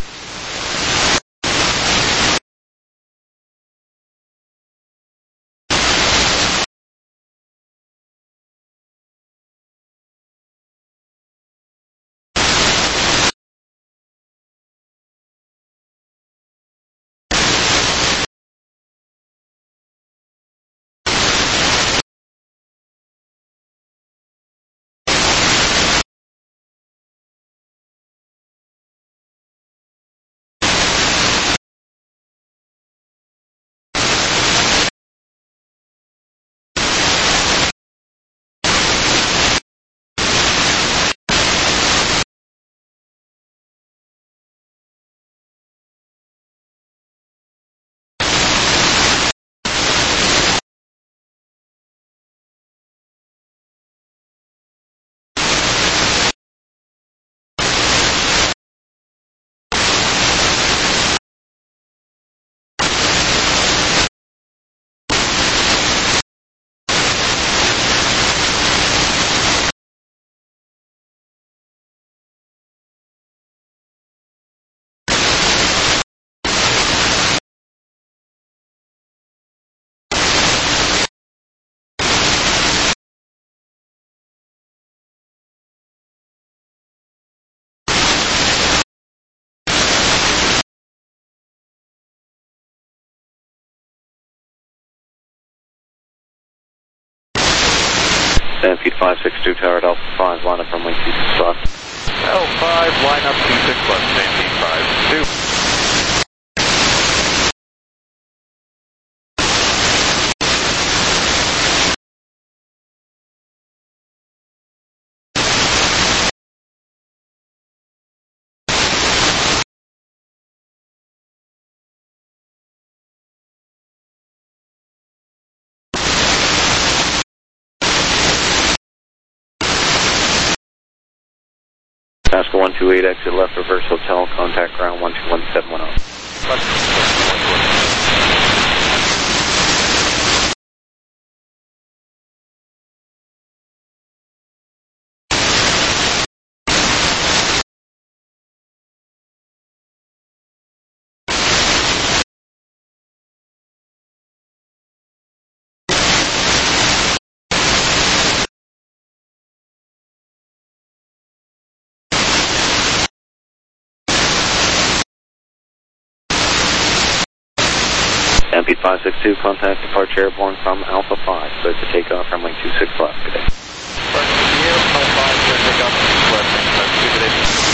Stampede 562, Tower at Alpha 5, line up runway 26 left. L5, line up 26 left, Stampede 562. Pasco 128, exit left, reverse hotel, contact ground 121710. Stampede 562, contact departure airborne from Alpha 5. Clear for takeoff, runway 26 left. Good day. Alpha 5, clear takeoff, 26 left. Good day.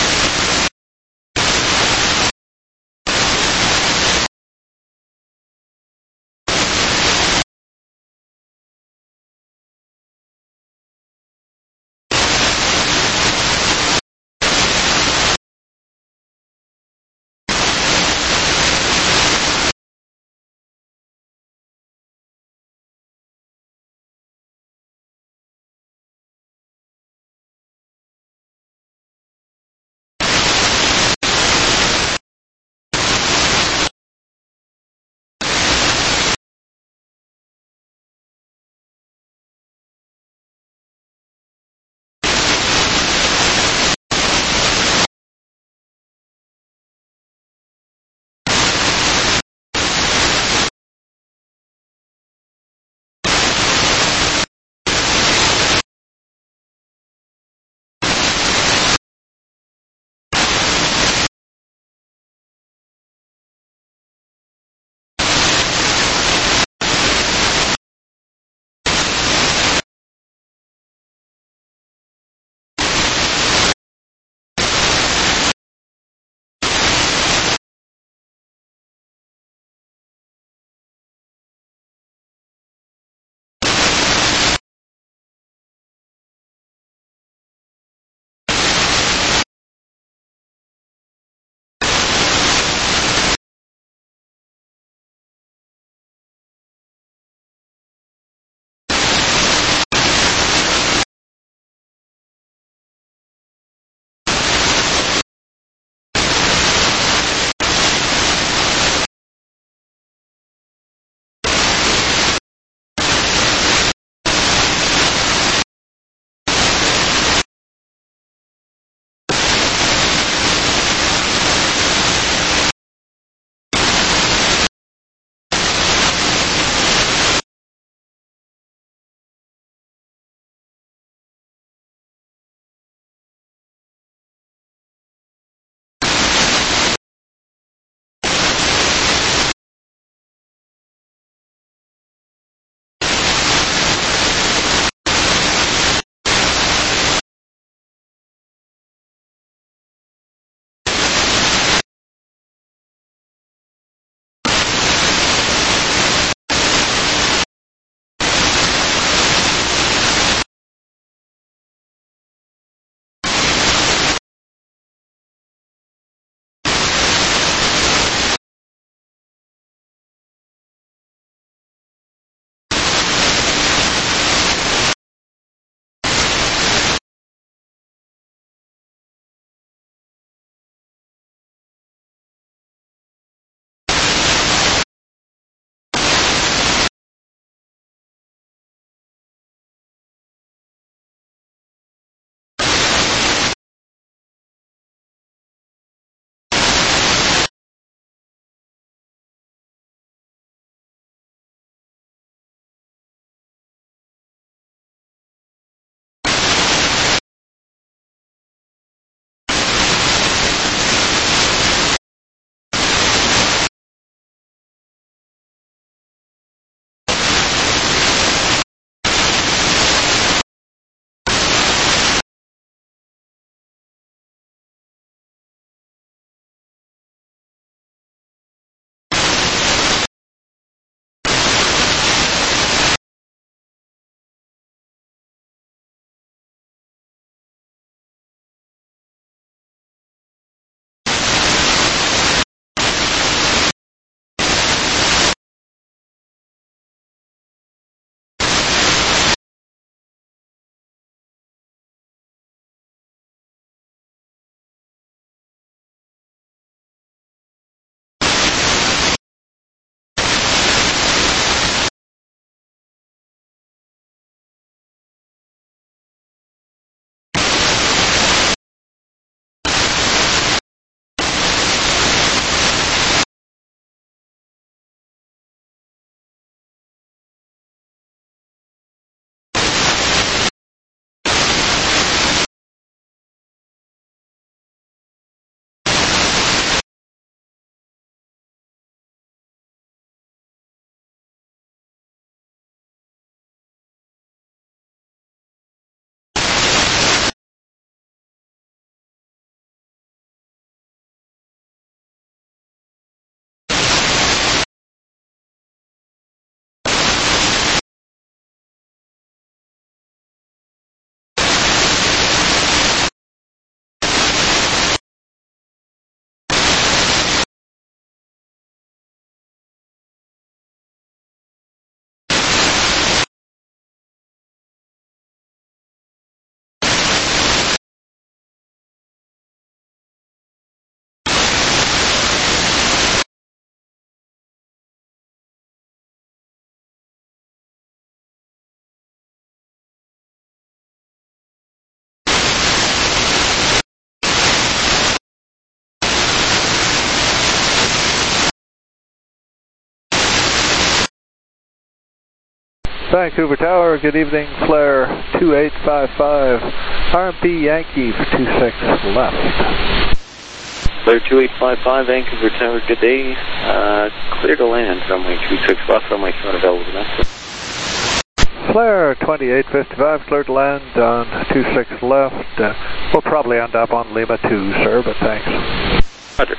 Vancouver Tower, good evening, flare 2855, RMP Yankee for 26 left. Flare 2855, Vancouver Tower, good day. Clear to land, runway 26 left, runway 2 available domestic. Flare 2855, clear to land on 26 left. We'll probably end up on Lima 2, sir, but thanks. Roger.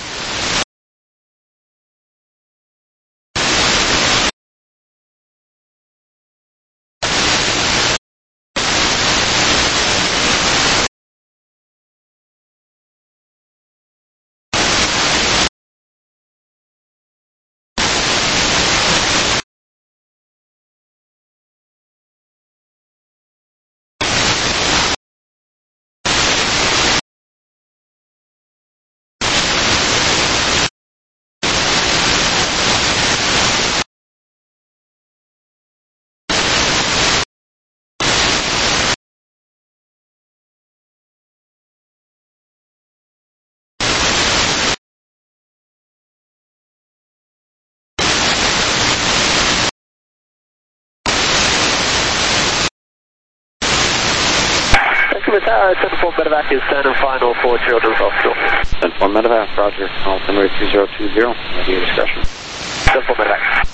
Vancouver Tower, 10-4 medevac is standard final for Children's Hospital. 10-4 medevac, roger. Altimeter 2020, ready your discussion. 10-4 medevac.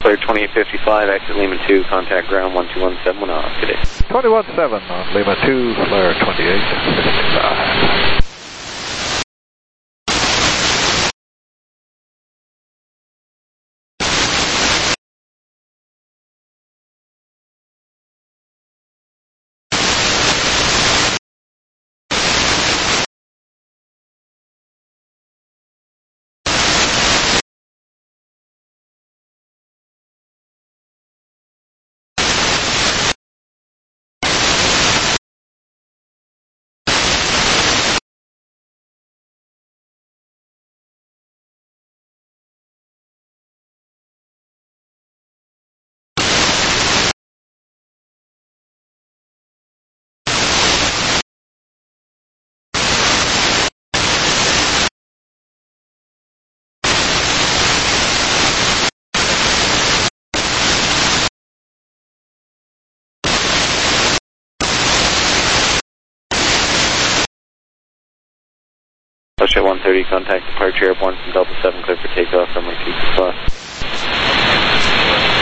Flare 2855, exit Lima 2, contact ground 12171 off. Good day. 217 on Lima 2, Flare 2855. At 130, contact departure airborne from Delta 7, clear for takeoff, runway 26 left.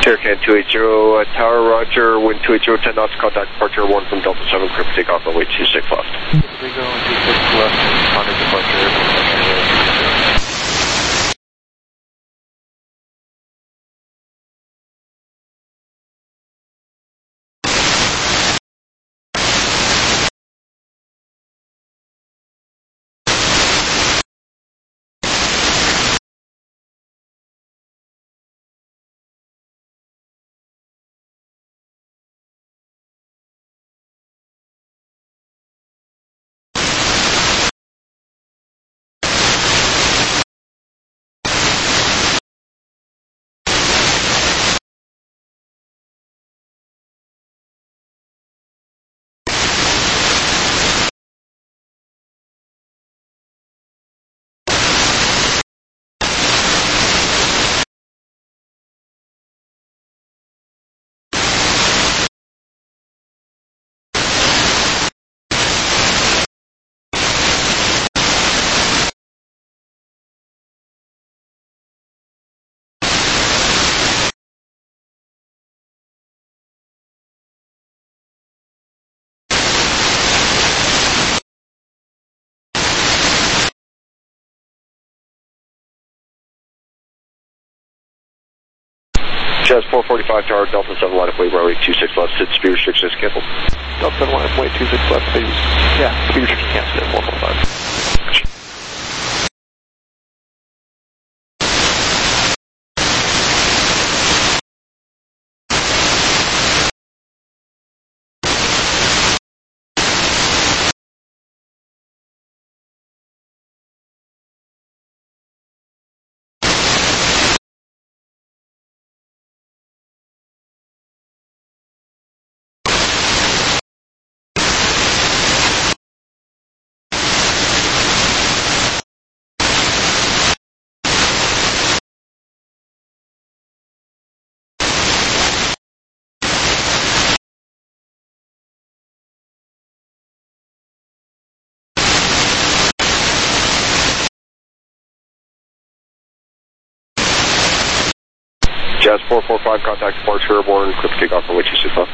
Sierra 280, Tower Roger, wind 280, 10 knots, contact departure 1 from Delta 7, clear for takeoff, runway 26 left. We go 26 left, contact departure, runway 26. Jazz 445 Tower, Delta 7 line of way, runway 26 left, speed restrictions canceled. Delta 7 line of way 26 left, please. Yeah, speed restrictions canceled at 145. Jazz 445, contact departure airborne, clear for takeoff, runway 26 left.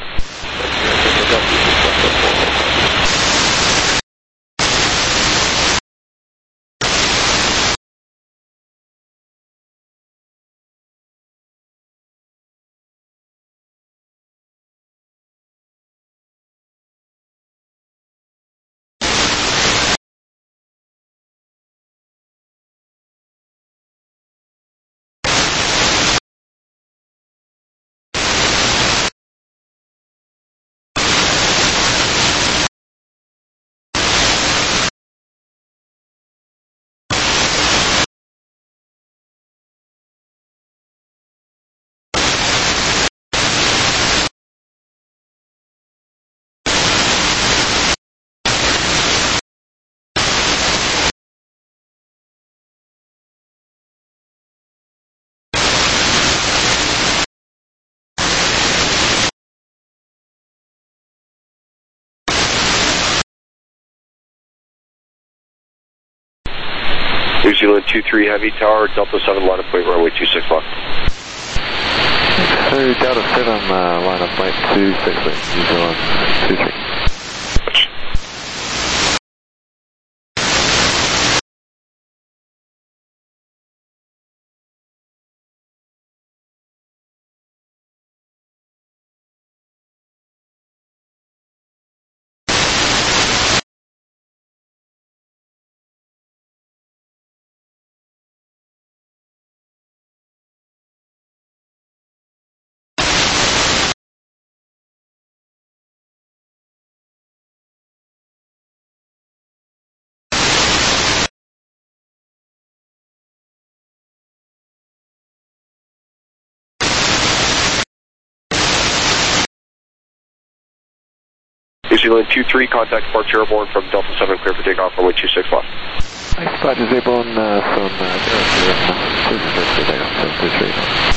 New Zealand 23 Heavy Tower, Delta 7 line of way, runway 26 left. So Delta 7 line of way 26 left, New Zealand 23. New Zealand 23, contact departure airborne from Delta 7, clear for takeoff, runway 26 left. Nice spot is airborne from Delta 7,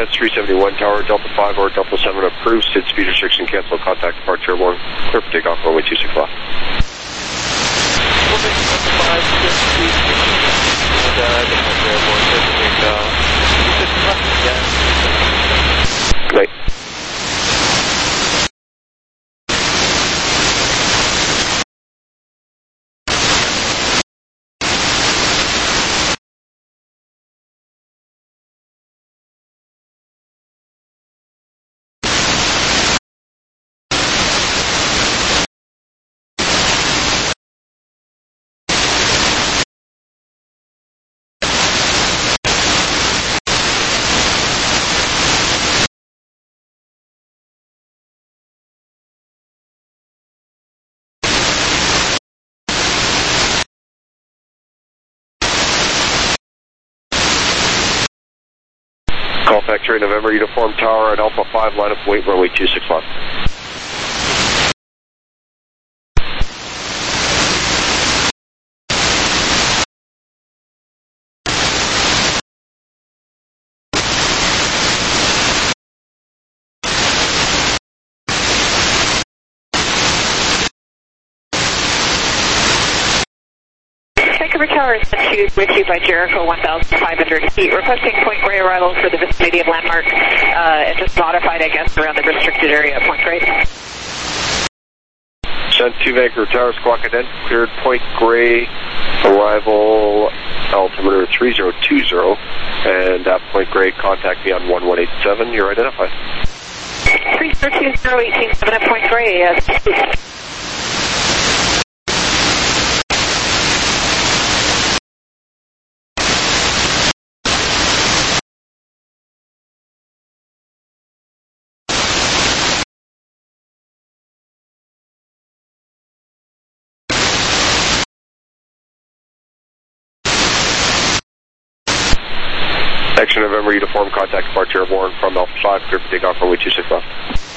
Jets 371 Tower, Delta 5 or Delta 7 approved. SID speed restriction cancel. Contact departure airborne. Clear for takeoff, runway 26 left. Great. Call Factory November Uniform Tower at Alpha 5, line up wait, runway 26 left. Vancouver Tower is with you by Jericho 1,500 feet, requesting Point Grey arrival for the vicinity of landmark, and just modified, I guess, around the restricted area at Point Grey. Sent to Vancouver Tower, Squawk Ident, cleared Point Grey, arrival altimeter 3020, and at Point Grey, contact me on 1187, you're identified. 3020, 187 at Point Grey, Action November Uniform, contact departure airborne from Alpha 5, clear for takeoff, runway 26 left.